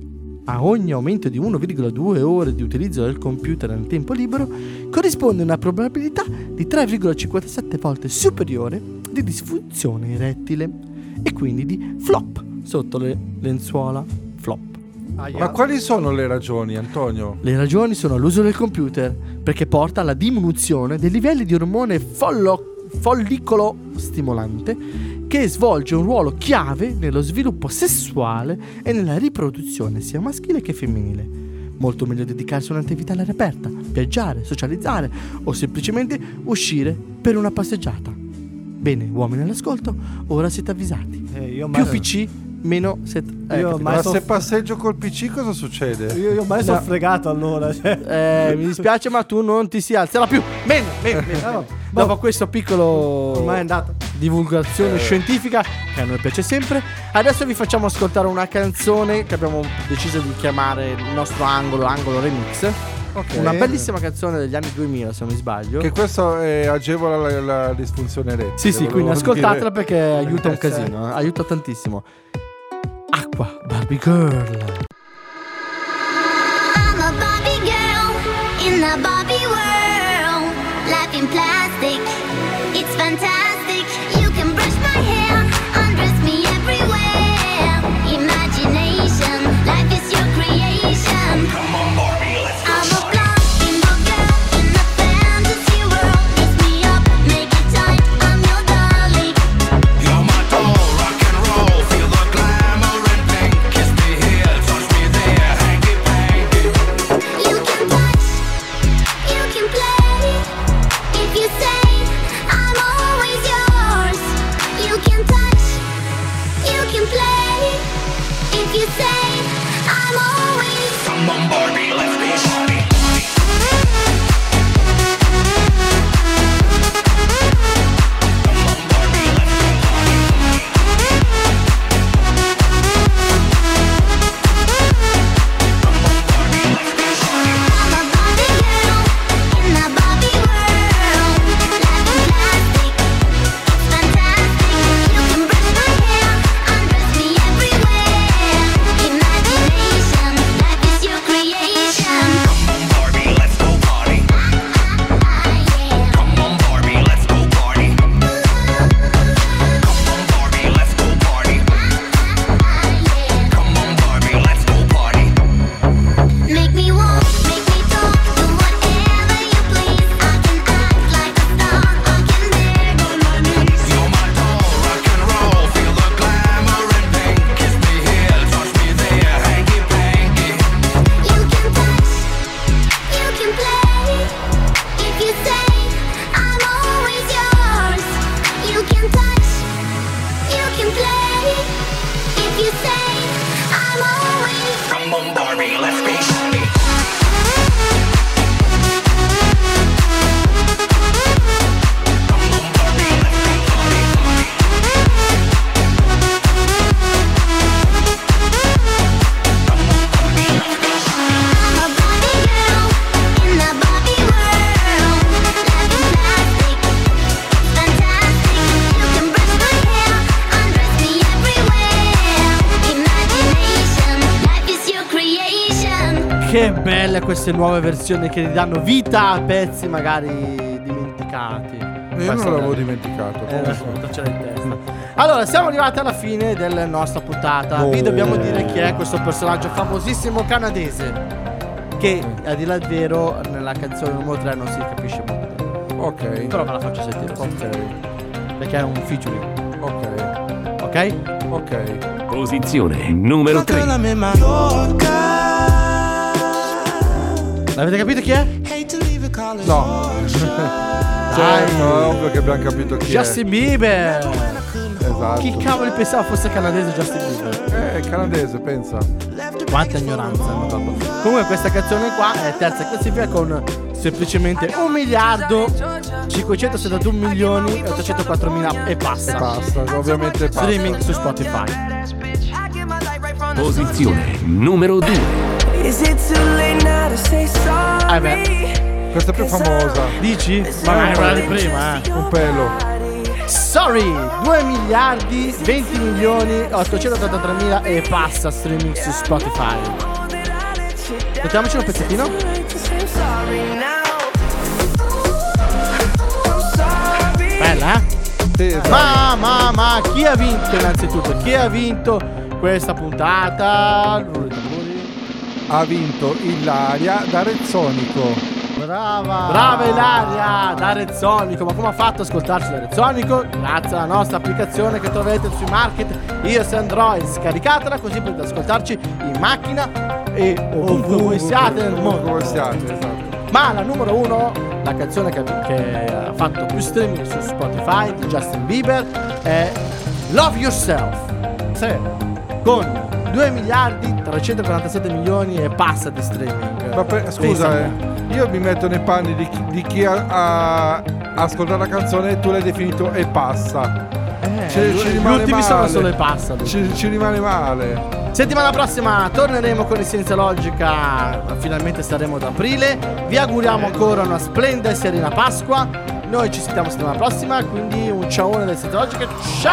a ogni aumento di 1,2 ore di utilizzo del computer nel tempo libero corrisponde una probabilità di 3,57 volte superiore di disfunzione erettile e quindi di flop sotto le lenzuola. Flop. Ma quali sono le ragioni, Antonio? Le ragioni sono l'uso del computer, perché porta alla diminuzione dei livelli di ormone follicolo stimolante, che svolge un ruolo chiave nello sviluppo sessuale e nella riproduzione sia maschile che femminile. Molto meglio dedicarsi a un'attività all'aria aperta, viaggiare, socializzare o semplicemente uscire per una passeggiata. Bene, uomini all'ascolto, ora siete avvisati. Più PC, meno set. Ma se passeggio col PC cosa succede? Io mai sono fregato allora. Mi dispiace, ma tu non ti si alzerà più. Bene. Dopo questo piccolo ormai è andato. Divulgazione scientifica che a noi piace sempre, adesso vi facciamo ascoltare una canzone che abbiamo deciso di chiamare il nostro angolo remix. Okay. Una bellissima canzone degli anni 2000, se non mi sbaglio. Che questo agevola la disfunzione erettile. Sì, quindi ascoltatela perché aiuta un casino, aiuta tantissimo. Acqua Barbie Girl. I'm a Barbie girl in the Barbie world. Life in plastic, it's fantastic. You can brush my hair, undress me everywhere. Imagination, life is your creation. Come on, Barbie, let's go. I'm a bimbo girl in a fantasy world. Dress me up, make it tight, I'm your dolly. You're my doll, rock and roll, feel the glamour and pink. Kiss me here, touch me there, hanky panky. You can touch, you can play. If you say I'm always yours, you can touch, you can play. If you say I'm always. Come on, Barbie, let's be Barbie. I'm a Barbie girl in the Barbie world. Life in plastic, it's fantastic. You can brush my hair, undress me everywhere. Imagination, life is your creation. Come on, Barbie, let's go party. Come on, Barbie, let's go party. Come on, Barbie, let's go party. Come on, Barbie, let's go party. Make me walk, make me talk, do whatever you please. I can act like a star, I can beg on my knees. You're my doll, rock and roll, feel the glamour and pink. Kiss me here, touch me there, hanky panky. You can touch, you can play. If you say I'm always yours, you can touch, you can play. If you say I'm always. Come on, Barbie, let's be Barbie. I'm a Barbie girl in the Barbie world. Life in plastic, it's fantastic. You can brush my hair, undress me everywhere. Imagination, life is your creation. Che belle queste nuove versioni che danno vita a pezzi magari dimenticati. Io non l'avevo dimenticato. C'era in testa. Allora, siamo arrivati alla fine della nostra puntata. Vi dobbiamo dire chi è questo personaggio famosissimo canadese, che a dire il vero nella canzone numero 3 non si capisce molto. Ok. Però ve la faccio sentire. Perché è un featuring. Ok. Posizione numero 3. L'avete capito chi è? No. Dai. No, è ovvio che abbiamo capito chi Justin Bieber. Esatto. Chi cavolo pensava fosse canadese Justin Bieber? Canadese, pensa. Quanta ignoranza. Comunque questa canzone qua è terza in classifica con semplicemente 1.571.804.000 e passa. Basta, ovviamente passa. Streaming su Spotify. Posizione numero 2. Beh, questa è più famosa. Dici? Ma è quella di prima, Un pelo. Sorry, 2.020.883.000 e passa streaming su Spotify. Mettiamoci un pezzettino. Bella, eh? Sì, esatto. Ma chi ha vinto innanzitutto? Chi ha vinto questa puntata? Ha vinto Ilaria da Rezzonico. Brava Ilaria da Rezzonico. Ma come ha fatto ad ascoltarci da Rezzonico? Grazie alla nostra applicazione che troverete sui market iOS e Android. Scaricatela così potete ascoltarci in macchina e ovunque voi siate nel mondo. Esatto. Ma la numero 1, la canzone che ha fatto più streaming su Spotify di Justin Bieber è Love Yourself. Sì. Con 2 miliardi 347 milioni e passa di streaming. Ma scusa, io mi metto nei panni di chi ha ascoltato la canzone e tu l'hai definito e passa. Ci Gli ultimi sono solo e passa. Ci rimane male. Settimana prossima torneremo con il Senza Logica. Finalmente saremo ad aprile. Vi auguriamo ancora una splendida e serena Pasqua. Noi ci sentiamo settimana prossima. Quindi un ciaone del Senza Logica.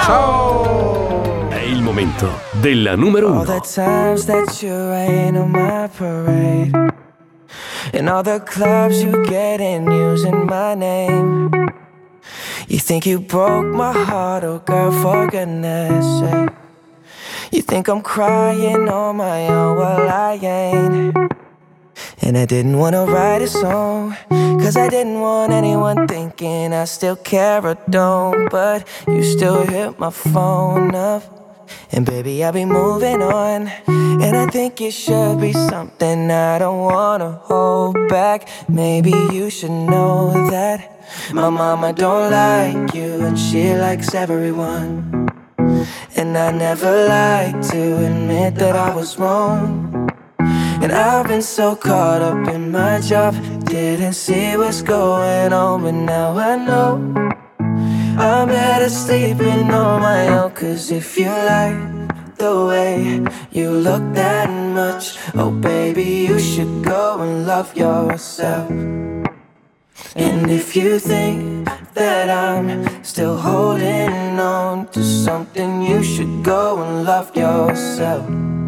Ciao! È il momento della numero 1. All the times that you rain on my parade, and all the clubs you get in using my name. You think you broke my heart, oh girl, for goodness sake. You think I'm crying on my own, well I ain't. And I didn't wanna write a song, cause I didn't want anyone thinking I still care or don't. But you still hit my phone up, and baby I'll be moving on. And I think it should be something I don't wanna hold back. Maybe you should know that my mama don't like you, and she likes everyone. And I never like to admit that I was wrong. And I've been so caught up in my job, didn't see what's going on. But now I know I'm better sleeping on my own. Cause if you like the way you look that much, oh baby, you should go and love yourself. And if you think that I'm still holding on to something, you should go and love yourself.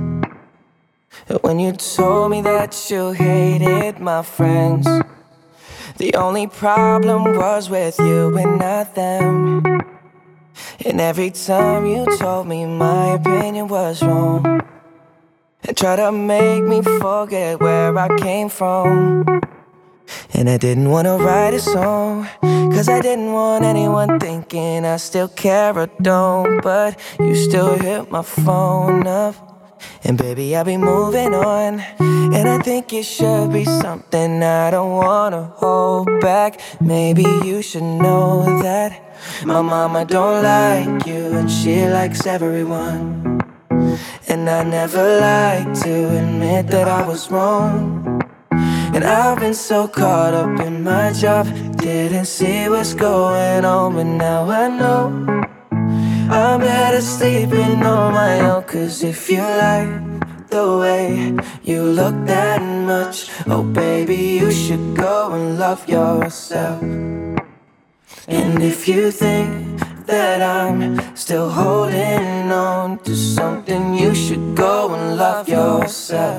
When you told me that you hated my friends, the only problem was with you and not them. And every time you told me my opinion was wrong, and tried to make me forget where I came from. And I didn't wanna write a song, cause I didn't want anyone thinking I still care or don't. But you still hit my phone up, and baby I'll be moving on. And I think it should be something I don't wanna hold back. Maybe you should know that my mama don't like you, and she likes everyone. And I never like to admit that I was wrong. And I've been so caught up in my job, didn't see what's going on. But now I know I'm better sleeping on my own. Cause if you like the way you look that much, oh baby, you should go and love yourself. And if you think that I'm still holding on to something, you should go and love yourself.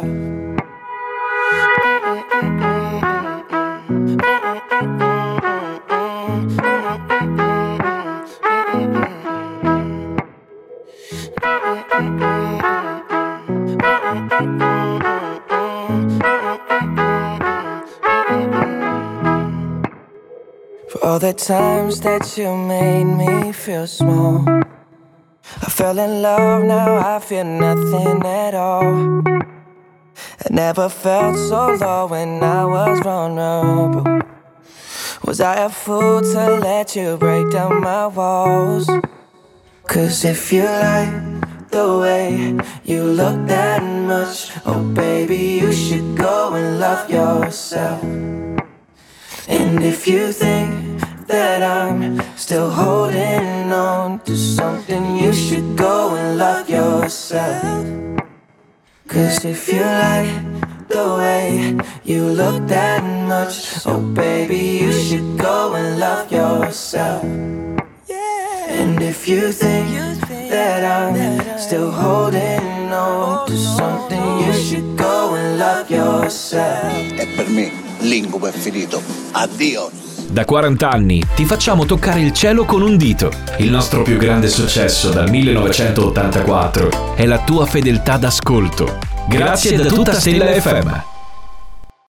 For all the times that you made me feel small, I fell in love, now I feel nothing at all. I never felt so low when I was vulnerable. Was I a fool to let you break down my walls? Cause if you like the way you look that much, oh baby, you should go and love yourself. And if you think that I'm still holding on to something, you should go and love yourself. Cause if you like the way you look that much, oh baby, you should go and love yourself. And if you think that I'm still holding no to something, you should go and love yourself. E per me l'incubo è finito. Addio. Da 40 anni ti facciamo toccare il cielo con un dito. Il nostro più grande successo dal 1984 è la tua fedeltà d'ascolto. Grazie da tutta Stella FM.